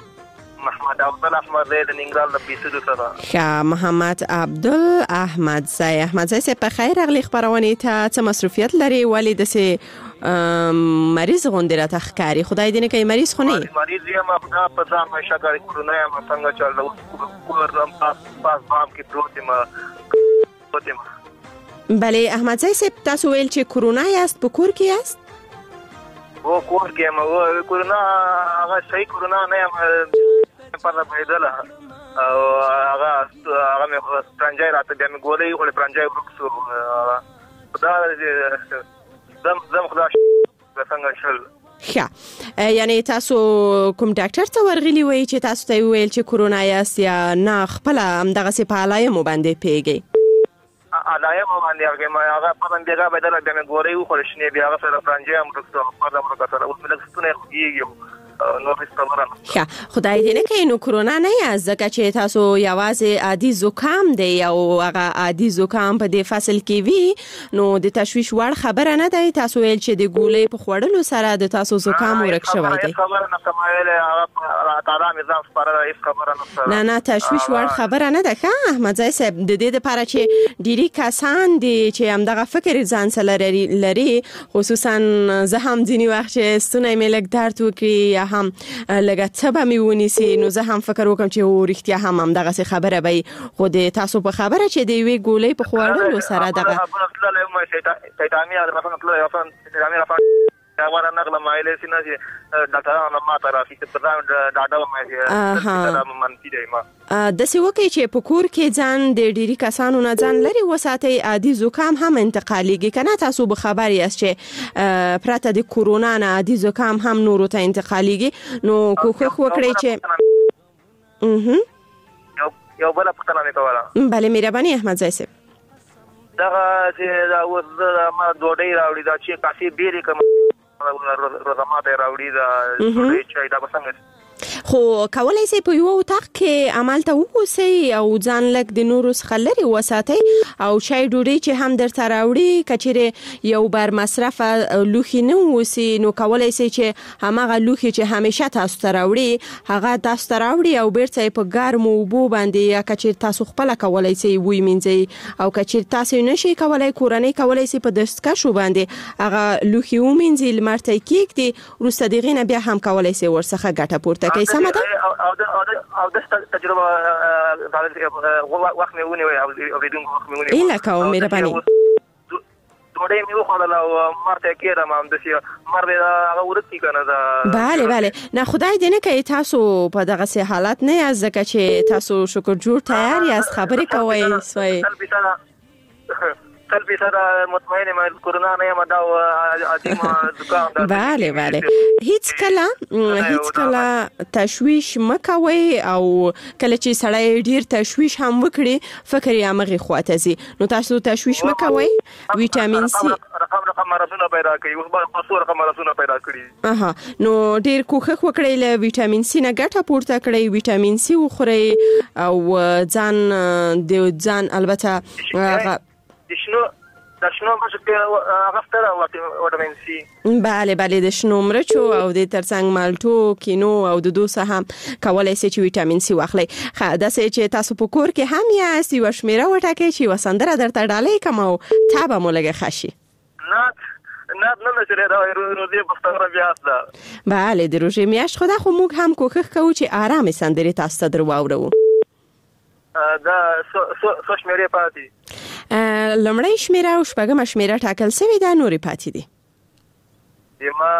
محمد عبدل احمد د ننګرهار د بیسره څخه ښه محمد عبدل احمد زای احمد زای په خیر راغلی خبرونه ته څه مصروفیت لري ولی د سه مریض غونډه را تخکاری خدای دې نه کوي مریض خو نه مریض یم خدا په ځان مې شګاری کرونا یم څنګه چل کورم پاس پاس بام کې پروت یم پروت یم بله احمد زای صاحب تاسو ویل چې کرونا یاست په کور کې یاست و کور کې یم کرونا هغه صحیح کرونا نه یم پر پیدل او هغه هغه مې پرنجای راته بیا مې ګولې ولې پرنجای ورکسو خدا زم زم خدا څنګه شل ښه یعنی تاسو کوم ډاکټر ته ورغلی وای چې تاسو ته ویل چې کرونا یاست یا نه خپل هم دغه سي په علایم باندې پیږي علایم باندې هغه ما هغه په باندې هغه بدل د مې ګوري خو شنه بیا هغه سره فرنجه هم ورکړو په دغه ورکړه اوس مې لږ ستونه خوږیږي نو ښه خدای دې نه کوي نو کرونا نه یاست ځکه چې تاسو یوازې عادي زکام دی او هغه عادي زکام په دې فصل کې وي نو د تشویش وړ خبره نه دی تاسو ویل چې د ګولې په خوړلو سره د تاسو زکام ورک شوی دی خبره نه کومه هغه تعالی نظام سپاره هیڅ خبره نه نه نه تشویش وړ خبره نه ده ښه احمد زای صاحب د دې لپاره چې ډیری کسان دي چې هم دغه فکر ځان سره لري خصوصا زه هم ځینی وخت چې ستونی مې لږ درد وکړي هم لګه څه به مې ونیسي نو زه هم فکر وکم چې او رښتیا هم هم دغه څه خبره به خو د تاسو په خبره چې دی وی ګولې په خوړلو سره دغه شیطانی هغه مثلا طلع اصلا شیطانی رافع هغه نقله مایله سینه چې ډاکټرانو ما ته راځي چې په دا ډاډه مې چې منفي دی ما د سی وکي چې په کور کې ځان د ډيري کسانو نه ځان لري وساتي عادي زکام هم انتقاليږي کنه تاسو به خبر یاست چې پرته د کورونا نه عادي زکام هم نورو ته انتقاليږي نو کوخ وکړي چې اها یو بل پختنه مې کوله بله مهرباني احمد زای صاحب دا چې دا و ما دوډي راوړي دا چې کافي بیرې کوم روزماته راوړي دا چې دا څنګه خو کولای شي په یو وخت کې عمل ته ووسی او ځان لک د نورو څخه لري وساتي او شای ډوډۍ چې هم درته راوړي کچېره یو بار مصرف لوخي نه وسی نو کولای شي چې همغه لوخي چې همیشه تاسو ته راوړي هغه تاسو ته راوړي او بیرته په ګرمو اوبو باندې یا کچېر تاسو خپل کولای شي وی مینځي او کچېر تاسو نشي کولای کورنۍ کولای شي په دستکشو باندې هغه لوخي ومینځي لمرته کېږدي وروسته دغه نه بیا هم کولای شي ورڅخه ګټه پورته کوي سمه ده او او د تجربه وخت مې ونیوي او اوریدونکو وخت مې ونیوي اله کوم مهرباني ډوډۍ مې وخوړله او مرته کېدم همداسې مر دې هغه ورتي که نه ده بله بله نه خدای دې نه کوي تاسو په دغسې حالت نه یاست ځکه چې تاسو شکر جوړ تیار یاست خبرې کوئ سوی تل بیسره مطمئنه ما کرونا نه یم دا عظیم زکام ده بله بله هیڅ کله هیڅ کله تشویش مکوي او کله چې سړی ډیر تشویش هم وکړي فکر یې امغه خواته زی نو تاسو تشویش مکوي ویټامین سي رقم رقم مرزونه پیدا کوي اوس به خاصو رقم مرزونه پیدا کړي اها نو ډیر کوښښ وکړئ له ویټامین سي نه ګټه پورته کړئ ویټامین سي وخورئ او ځان د ځان البته د شنو د شنو مرچو هغه ستره ویټامین سي بله بله د شنو مرچو او د ترڅنګ مالټو کینو او د دوسه هم کولای شي چې ویټامین سي واخلي خا داسې چې تاسو په کور کې هم یاست یو شمیره وټاکئ چې وسندره درته ډالۍ کوم او تابه مو لګه خشي نه نه نه نشره دا روزي په ستاره بیا ده بله د روزي میاش خدا خو موږ هم کوښښ کوو چې آرام سندري تاسو ته درواورو دا سو شمیره پاتې لمړی شمیره او شپږم شمیره ټاکل شوی دا نوري پاتې دي یما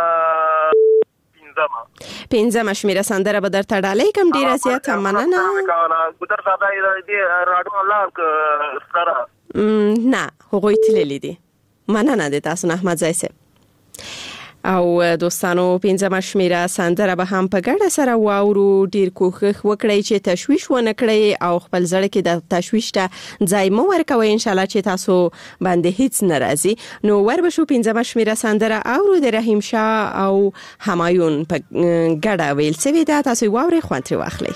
پنځمه پنځمه شمیره سندره به درته ډالۍ کوم ډیره زیاته مننه ګودر صاحب دې راډیو الله ستاره نه هغوی تللی دي مننه د تاسو نه احمد زای صاحب او دوستانو پنځمه شمیره سندره به هم په ګډه سره واورو ډیر کوښښ وکړئ چې تشویش ونه کړئ او خپل زړه کې د تشویش ته ځای مو ورکوئ ان شاء الله چې تاسو باندې هیڅ ناراضي نو ور به شو پنځمه شمیره سندره اورو د رحیم شاه او همایون په ګډه ویل شوې ده تاسو واورئ خوند ترې واخلئ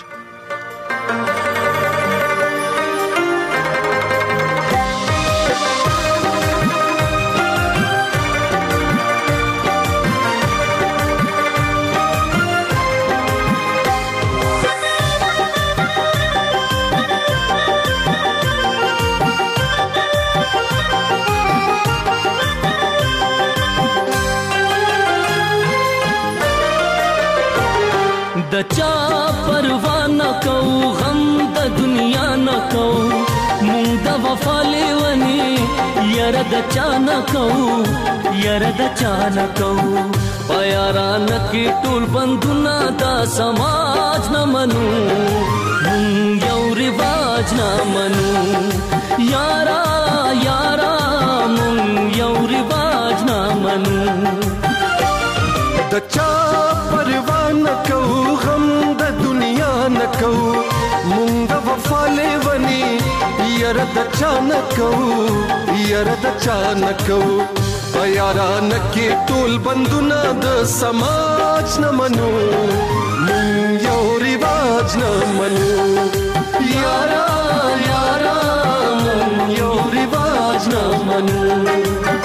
د چا پروا نه کو غم د دنیا نه کو مونږ د وفا لیونی یاره د چا نه کو یاره د چا نه کو پیاران کې ټول بندونه دا سماج نه منو مونږ یو رواج نه منو یارا یارا مونږ یو رواج نه منو د چا پروا نه کو غم د دنیا نه کو مونږ د وفا لیونی یاره د چا نه کو یاره د چا نه کو یاران کې ټول بندونه د سماج نه منو مونږ یو رواج نه منو یارا یارا مونږ یو رواج نه منو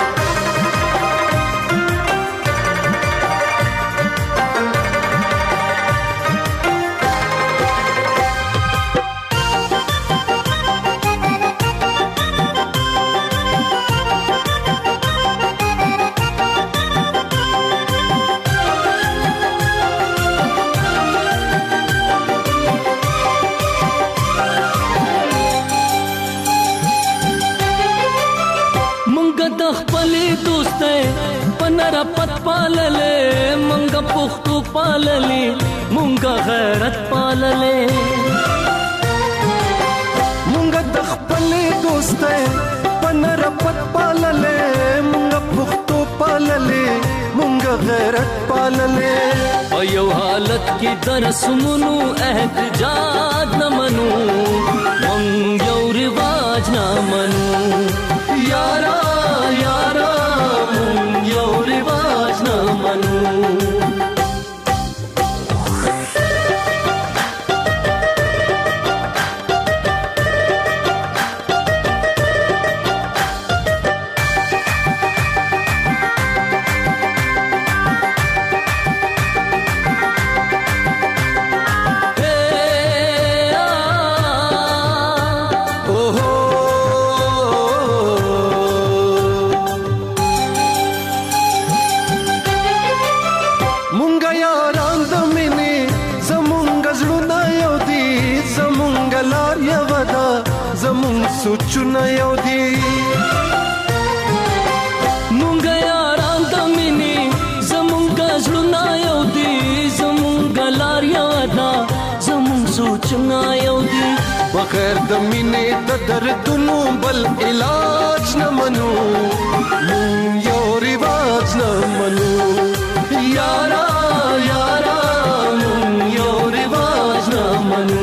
پت پاللې مونږه پښتو پاللې مونږه غیرت پاللې مونږه د خپلې دوستۍ پنر پت پاللې مونږه پښتو پاللې مونږه غیرت پاللې او یو حالت کې درسمونو احتجاج نه منو مونږ یو رواج نه منو یارا یارا مونږ یو رواج نه منو سوچونه یو دي مونږ یاران د مینې زمونږ زړونه یو دي زمونږ لار یو ده زمونږ سوچونه یو دي بغیر د مینې د دردونو بل علاج نه منو مونږ یو رواج نه منو یارا یارا مونږ یو رواج نه منو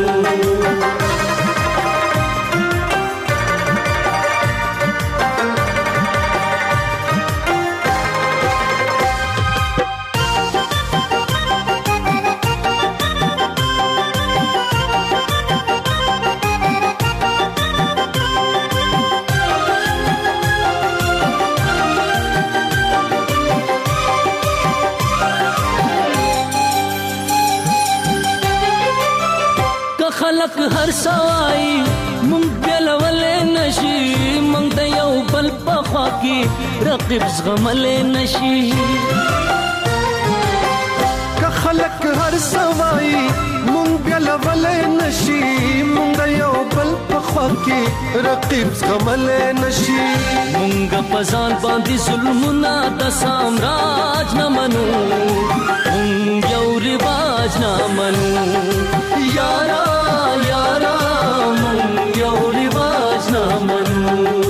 خلق هر سوای مونږ بلولې نشي مونږ د یو بل په خوا کې رقیب زغملې نشي که خلق هر سوای مونږ بلولې نشي مونږ د یو بل په خوا کې رقیب زغملې نشي مونږ په ځان باندې ظلمونه د سامراج نه منو مونږ یو رواج نه منو یارا یارا مونږ یو رواج نه منو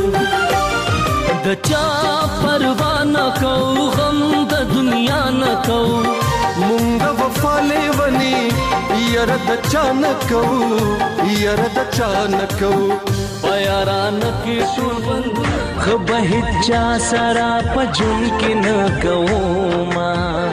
د چا پروا نه کوو غم د دنیا نه کوو مونږ وفا لیونی یاره د چا نه کوو یاره د چا نه کوو پیاران کې ټول بند خو به هیچا سره په ژوند کې نه کومه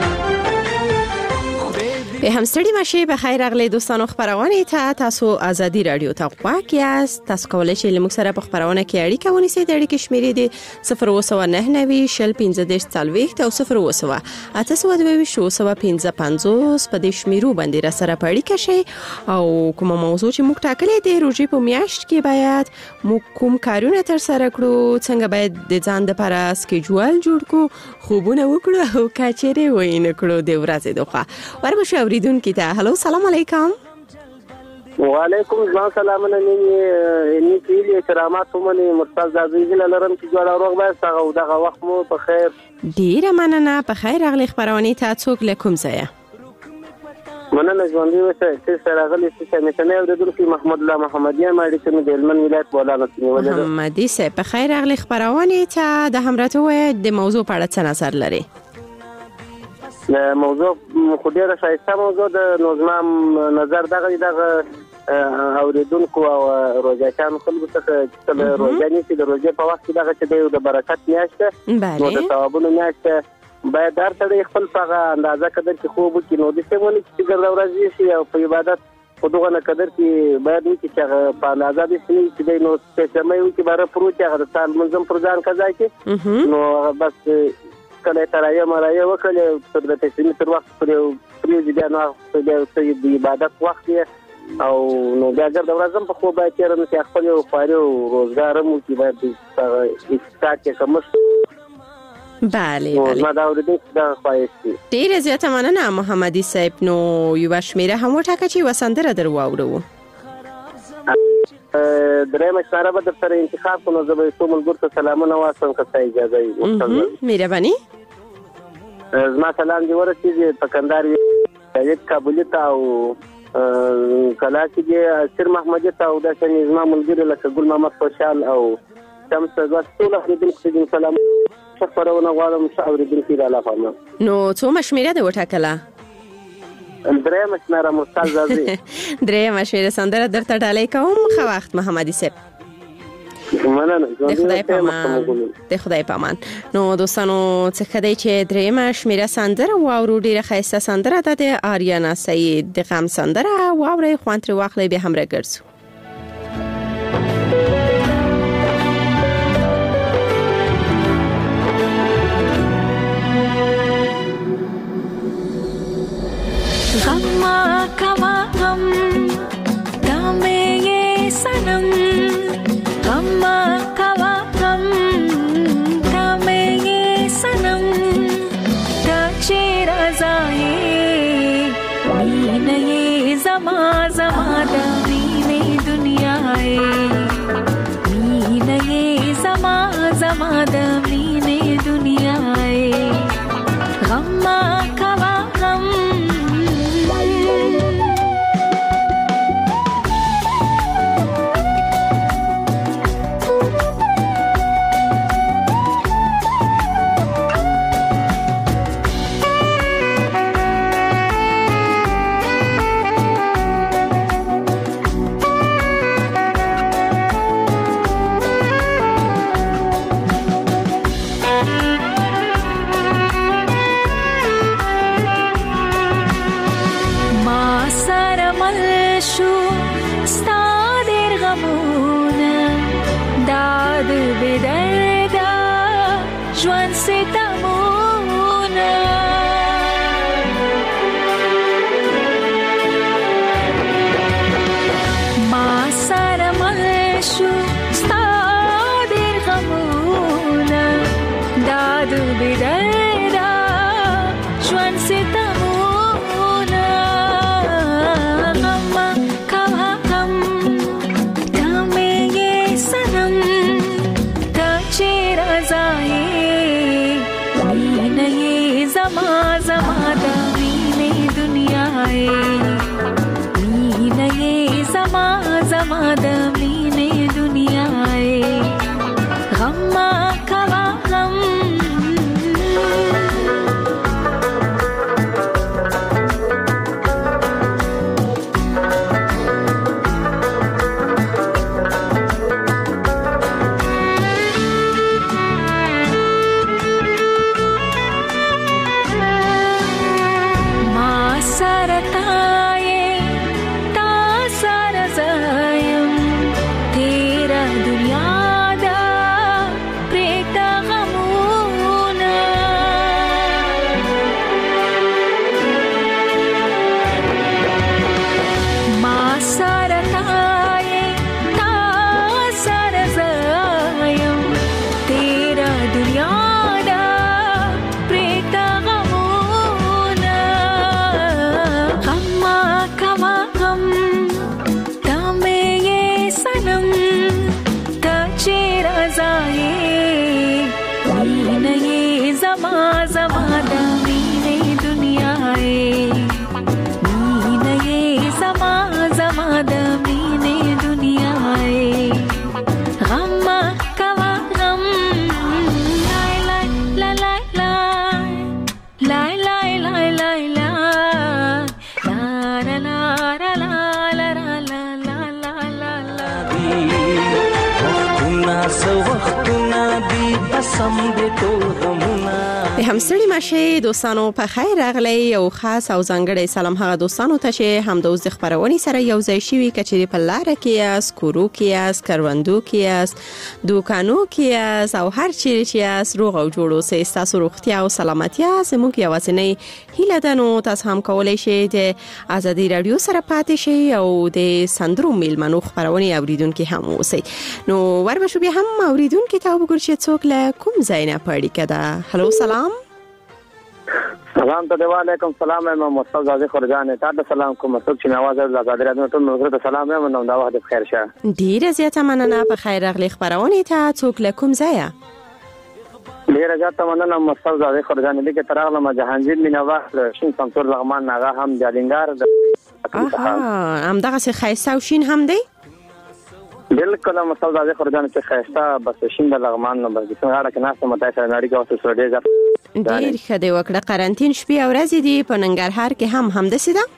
به هم ستړي مشه به خیر اغلی دوستانو خبرونه ته تاسو ازادي رادیو ته غواړئ یاست تاسو کولای شئ لمک سره په خبرونه کې اړیکه ونیسئ د اړیکې شمیرې دي صفر اوسه نه نوي شل پنځه دیش څلوېښت او صفر اوسه اته سوه دوه شو سوه پنځه پنځوس په دې شمیرو باندې را سره په اړیکه شئ او کومه موضوع چې موږ ټاکلې دي روزي په میاشت کې باید موږ کوم کارونه تر سره کړو څنګه باید د ځان لپاره سکیجول جوړ کړو خوبونه وکړو او کاچېره وینې کړو د ورځې دوخه وربشو اوریدونکو ته هلو سلام علیکم وعلیکم السلام نه ني ني کلی کرامات ومني مرتضی عزیز لرم چې جوړ اوروغ به څنګه دغه وخت مو په خیر ډیره مننه په خیر اغلی خبرونه ته څوک لکم زیا مننه ژوندۍ وسه چې سره غلي چې متنه اوریدونکو محمد الله محمدیه ماړي چې د هلمند ولایت بولاله نیولې ده محمدي سه په خیر اغلی خبرونه ته د همراته د موضوع په اړه څه نظر لري موضوع خو ډیره شایسته موضوع د نظام نظر دغه دغه اوریدونکو او روزګان خلکو ته چې روزګانی چې د روزې په وخت دغه چې د برکت میاشته نو د ثوابونو میاشته باید هر څړي خپل په اندازه قدر کې خوب کې نو د سیمونی چې ګرځي ورځي شي او په عبادت په دغه نه قدر کې باید چې په اندازه دي چې د نو څه مې چې بار پروت هغه سال منظم پرځان کځای کې نو بس کله ترایا مرایا وکړه تر د تسلیم تر وخت پرې پرې دي نو د عبادت وخت او نو دا ګر د ورځم په خو به تیر نه خپل یو خاري او روزګار مو چې باید استاکه کوم بله بله ما دا ورته دا خوایستی ډیر زیاته مننه محمدي صاحب نو یو شمیره هم وټاکه چې وسندره درو اورو درېمه سره به د سره انتخاب کو نو زه به کوم ګورته سلامونه واسم که څه اجازه وي مهرباني زما سلام دی ورسېږي په کندهار ولايت کابل ته او کلا چې سر محمد ته او د نظام ملګری لکه ګل محمد خوشحال او شمس غوښ ټول اوریدونکو سلام شکرونه غواړم چې اوریدونکو را لافم نو څو مشمیره د وټاکله درې مشمیره مستل زازي درې مشمیره سندره درته ډالۍ کوم خو وخت محمدي صاحب مننه د خدای پامان د خدای پامان نو دوستانو څخه دی چې درې مشمیره سندره واورو ډیره خاصه سندره ده د آریانا سعید د غم سندره واوري خوانتر واخلې به هم راګرځو غم کوا غم دامه یہ سنم غم کوا غم دامه یہ سنم داچی رضای مینه زما زما د وینې دنیا ای د مینې دنیا ای غم ما کوا غم همسړي ماشه دوستانو په خیر راغلی او خاص او ځانګړی سلام هغه دوستانو ته چې هم د اوس د خبرونې سره یو ځای شوي کچېرې په لار کې یاست کورو کې یاست کروندو کې یاست دوکانو کې یاست او هر چیرې چې یاست روغ او جوړ اوسئ ستاسو روغتیا او سلامتیا زموږ یوازینۍ هیله ده نو تاسو هم کولی شئ د ازادي رادیو سره پاتې شئ او د سندرو میلمنو خبرونې اوریدونکي هم اوسئ نو وربشو بیا هم اوریدونکي ته وګورئ چې څوک له کوم ځای نه پاړیکه ده هلو سلام سلام ته وعلیکم سلام امام مصطفی زاده خورجان ته سلام کوم څوک چې نواز آزاد رادیو ټول نو ته سلام یم نو دا وخت بخیر شه ډیره زیاته مننه په خیر راغلی خبرونه ته څوک له کوم ځای ډیره زیاته مننه مصطفی زاده خورجان دې کې تراغله ما جهانگیر مینواز شین سمسور لغمان ناغه هم جالینګار آها هم دغه څه خیسه او شین هم دی بالکل مصطفی زاده خورجان چې خیسته بس شین د لغمان نو بس څنګه راکې ناس مته سره نړۍ کې اوس سره ډیر ډیر ښه دی وکړه قرنټین شپې او ورځې دی په ننګرهار کې هم هم دسي ده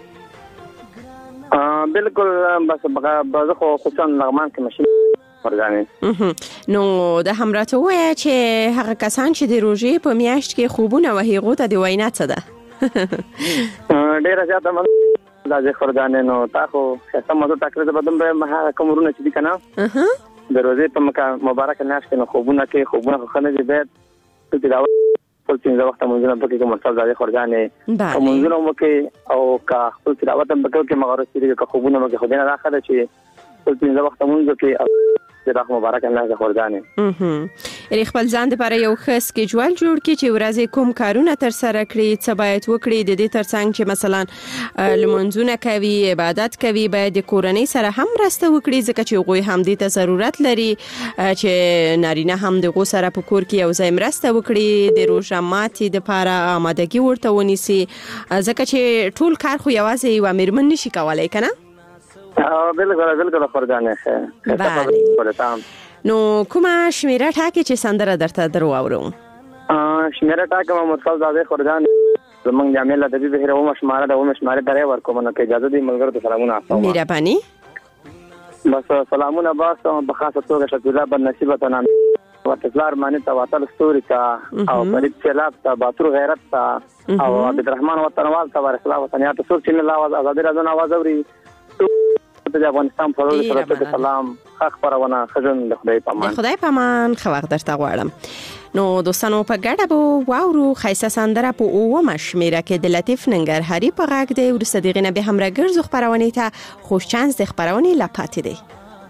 بالکل بس بغه خو خصوصا لغمان کې ماشين ورځانه نو د همراته وای چې هغه کسان چې د روزې په میاشت کې خوبونه وهیغو ته دی وینا څه ده ډیر زیاته من لازم خردانه نو تاسو څه مزه تکرار بدم به ما کومرونه چې دي کنه د روزې په مبارک ناش کې نو خوبونه کې خوبونه خنه دي به ته دا خپل څنګه وخت مونږ نه پکې کوم څه ځای خردانه مونږ نو مکه او کا خپل تلاوت هم پکې کې مغرض دي که خوبونه مکه خدای نه راخله چې خپل څنګه وخت مونږ کې د مبارک الله خردانه یعنی خپل ځان لپاره یو ښه سکیجول جوړ کړي چې ورځې کوم کارونه تر سره کړي، څه باید وکړي. د دې ترڅنګ چې مثلا لمونځونه کوي، عبادت کوي، باید د کورنۍ سره هم مرسته وکړي ځکه چې هغوی هم دې ته ضرورت لري چې نارینه هم د غو سره په کور کې یو ځای مرسته وکړي، د روژه ماتي د لپاره آمادګي ورته ونیسي ځکه چې ټول کار خو یوازې یو میرمن نشي کولای کنه. بالکل بالکل فرجانه ښه. نو کومه شمیره ټاکي چې سندره درته درو اورو؟ شمیره ټاکه محمد فضل زاده خورجان زمونږ جامع ادبي بهره و مشماره د و مشماره درې ورکوم نو کې اجازه دی ملګرو ته سلامونه اخلم. مهرباني. بس سلامونه باس په خاصه توګه شکیلا بن نصیبه تنام وتزار معنی ته واتل ستوري تا او فرید چلاب تا باتور غیرت تا او عبدالرحمن وطنوال تا ورسلا وطنیات سور چې الله आवाज آزادی راځنه आवाज اوري د افغانستان په اړه سره سلام حق پرونه خجن د خدای پامان. خدای پامان خو وخت درته غواړم. نو دوستانو په ګډه بو واورو خیسه سندره په اومه شمیره کې د لطیف ننګرهاري په غږ دی ورسته دغه به همرا ګرځو خبرونه ته خوش چانس د خبرونه لا پاتې دی.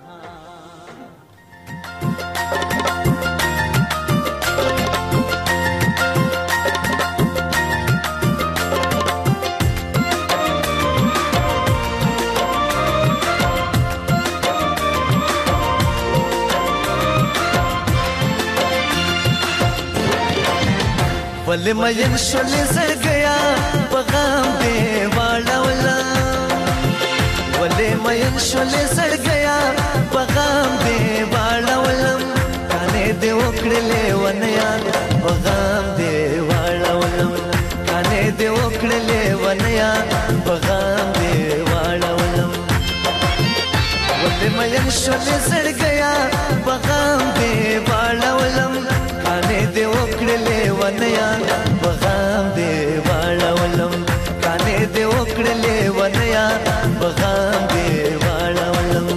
ولې مې شولې زړ گیا پیغام دې والا ولا ولې مې شولې زړ گیا پیغام دې والا ولا کانه دې وکړلې ونیا پیغام دې والا ولا کانه دې وکړلې ونیا پیغام دې والا ولا ولې مې شولې زړ گیا پیغام دې والا ولا کانه دې وکړلې ونیا بغام دې واړولم کانه دې وکړلې ونیا بغام دې واړولم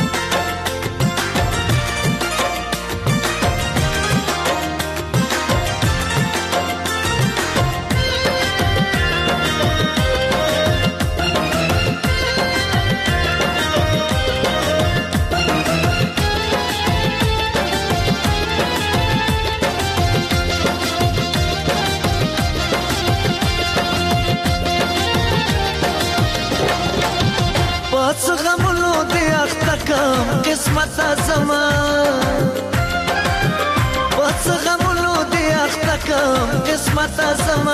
قسمت زما پس غمونو دی اختکم قسمت زما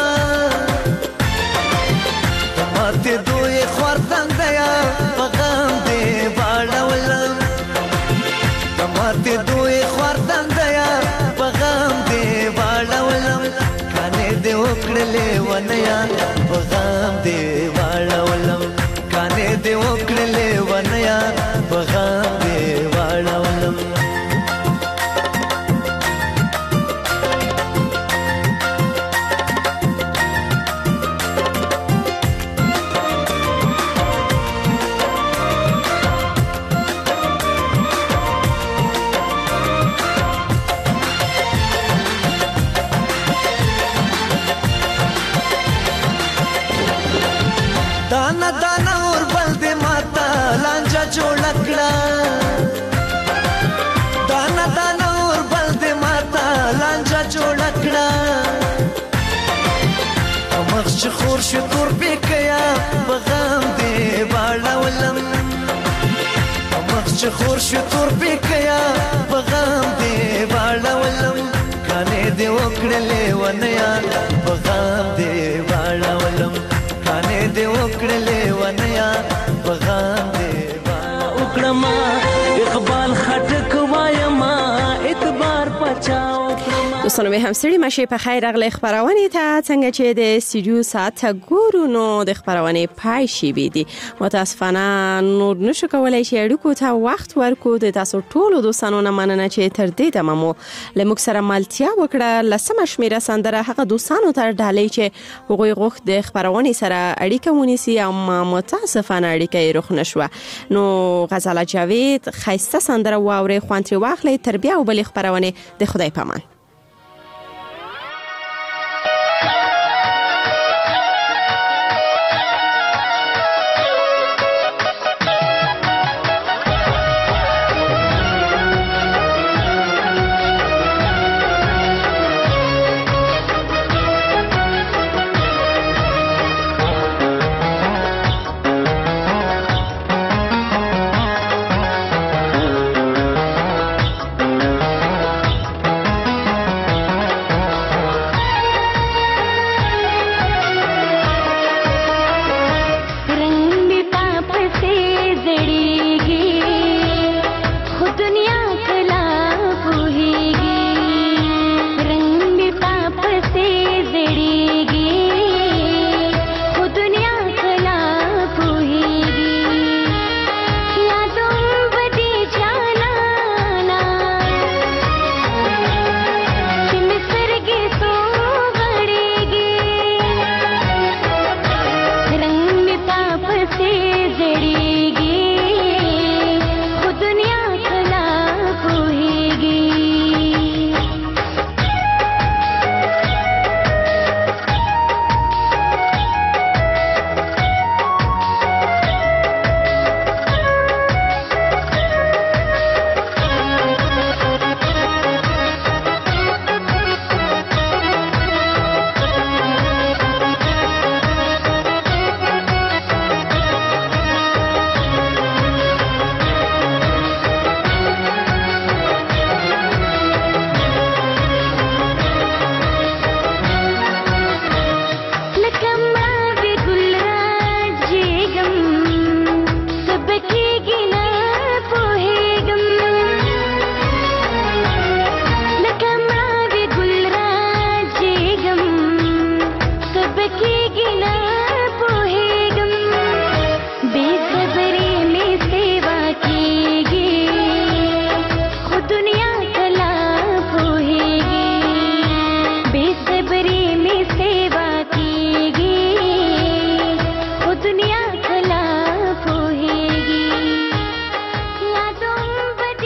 ماته دوی خوردن دیا پیغام دی واړولم ماته دوی خوردن دیا پیغام دی واړولم کانه دی وکړلې ونیا پیغام دی واړولم کانه دی وکړلې ونیا پیغام دی واړولم دانا دانا اور بل دې ماتا لانجا جوړ کړه دانا دانا اور بل دې ماتا لانجا جوړ کړه مخ چې خور شو تور بکیا بغام دې واړولم مخ چې خور شو تور بکیا بغام دې واړولم کانه دې وکړلې ونیا بغام دې واړولم کانه دې وکړلې ونیا بغام دې وکړما اقبال خټک وایما اعتبار پچاو دوستانو به همسری مشه په خیر اغلی خبرونه ته څنګه چې د استودیو ساعت ګورو نو د خبرونه پای شي بيدي متاسفانه نور نشو کولای شي اړیکو ته وخت ورکو د تاسو ټولو دوستانو نه مننه چې تر دې دمو لمک سره مالتیا وکړه لسمه شمیره سندره هغه دوستانو تر ډالې چې هغوی غوښ د خبرونه سره اړیکه ونیسي اما متاسفانه اړیکه یې رخ نشوه نو غزاله جاوید خیسته سندره واوري خوانتي واخلې تربیه او بل خبرونه د خدای پامان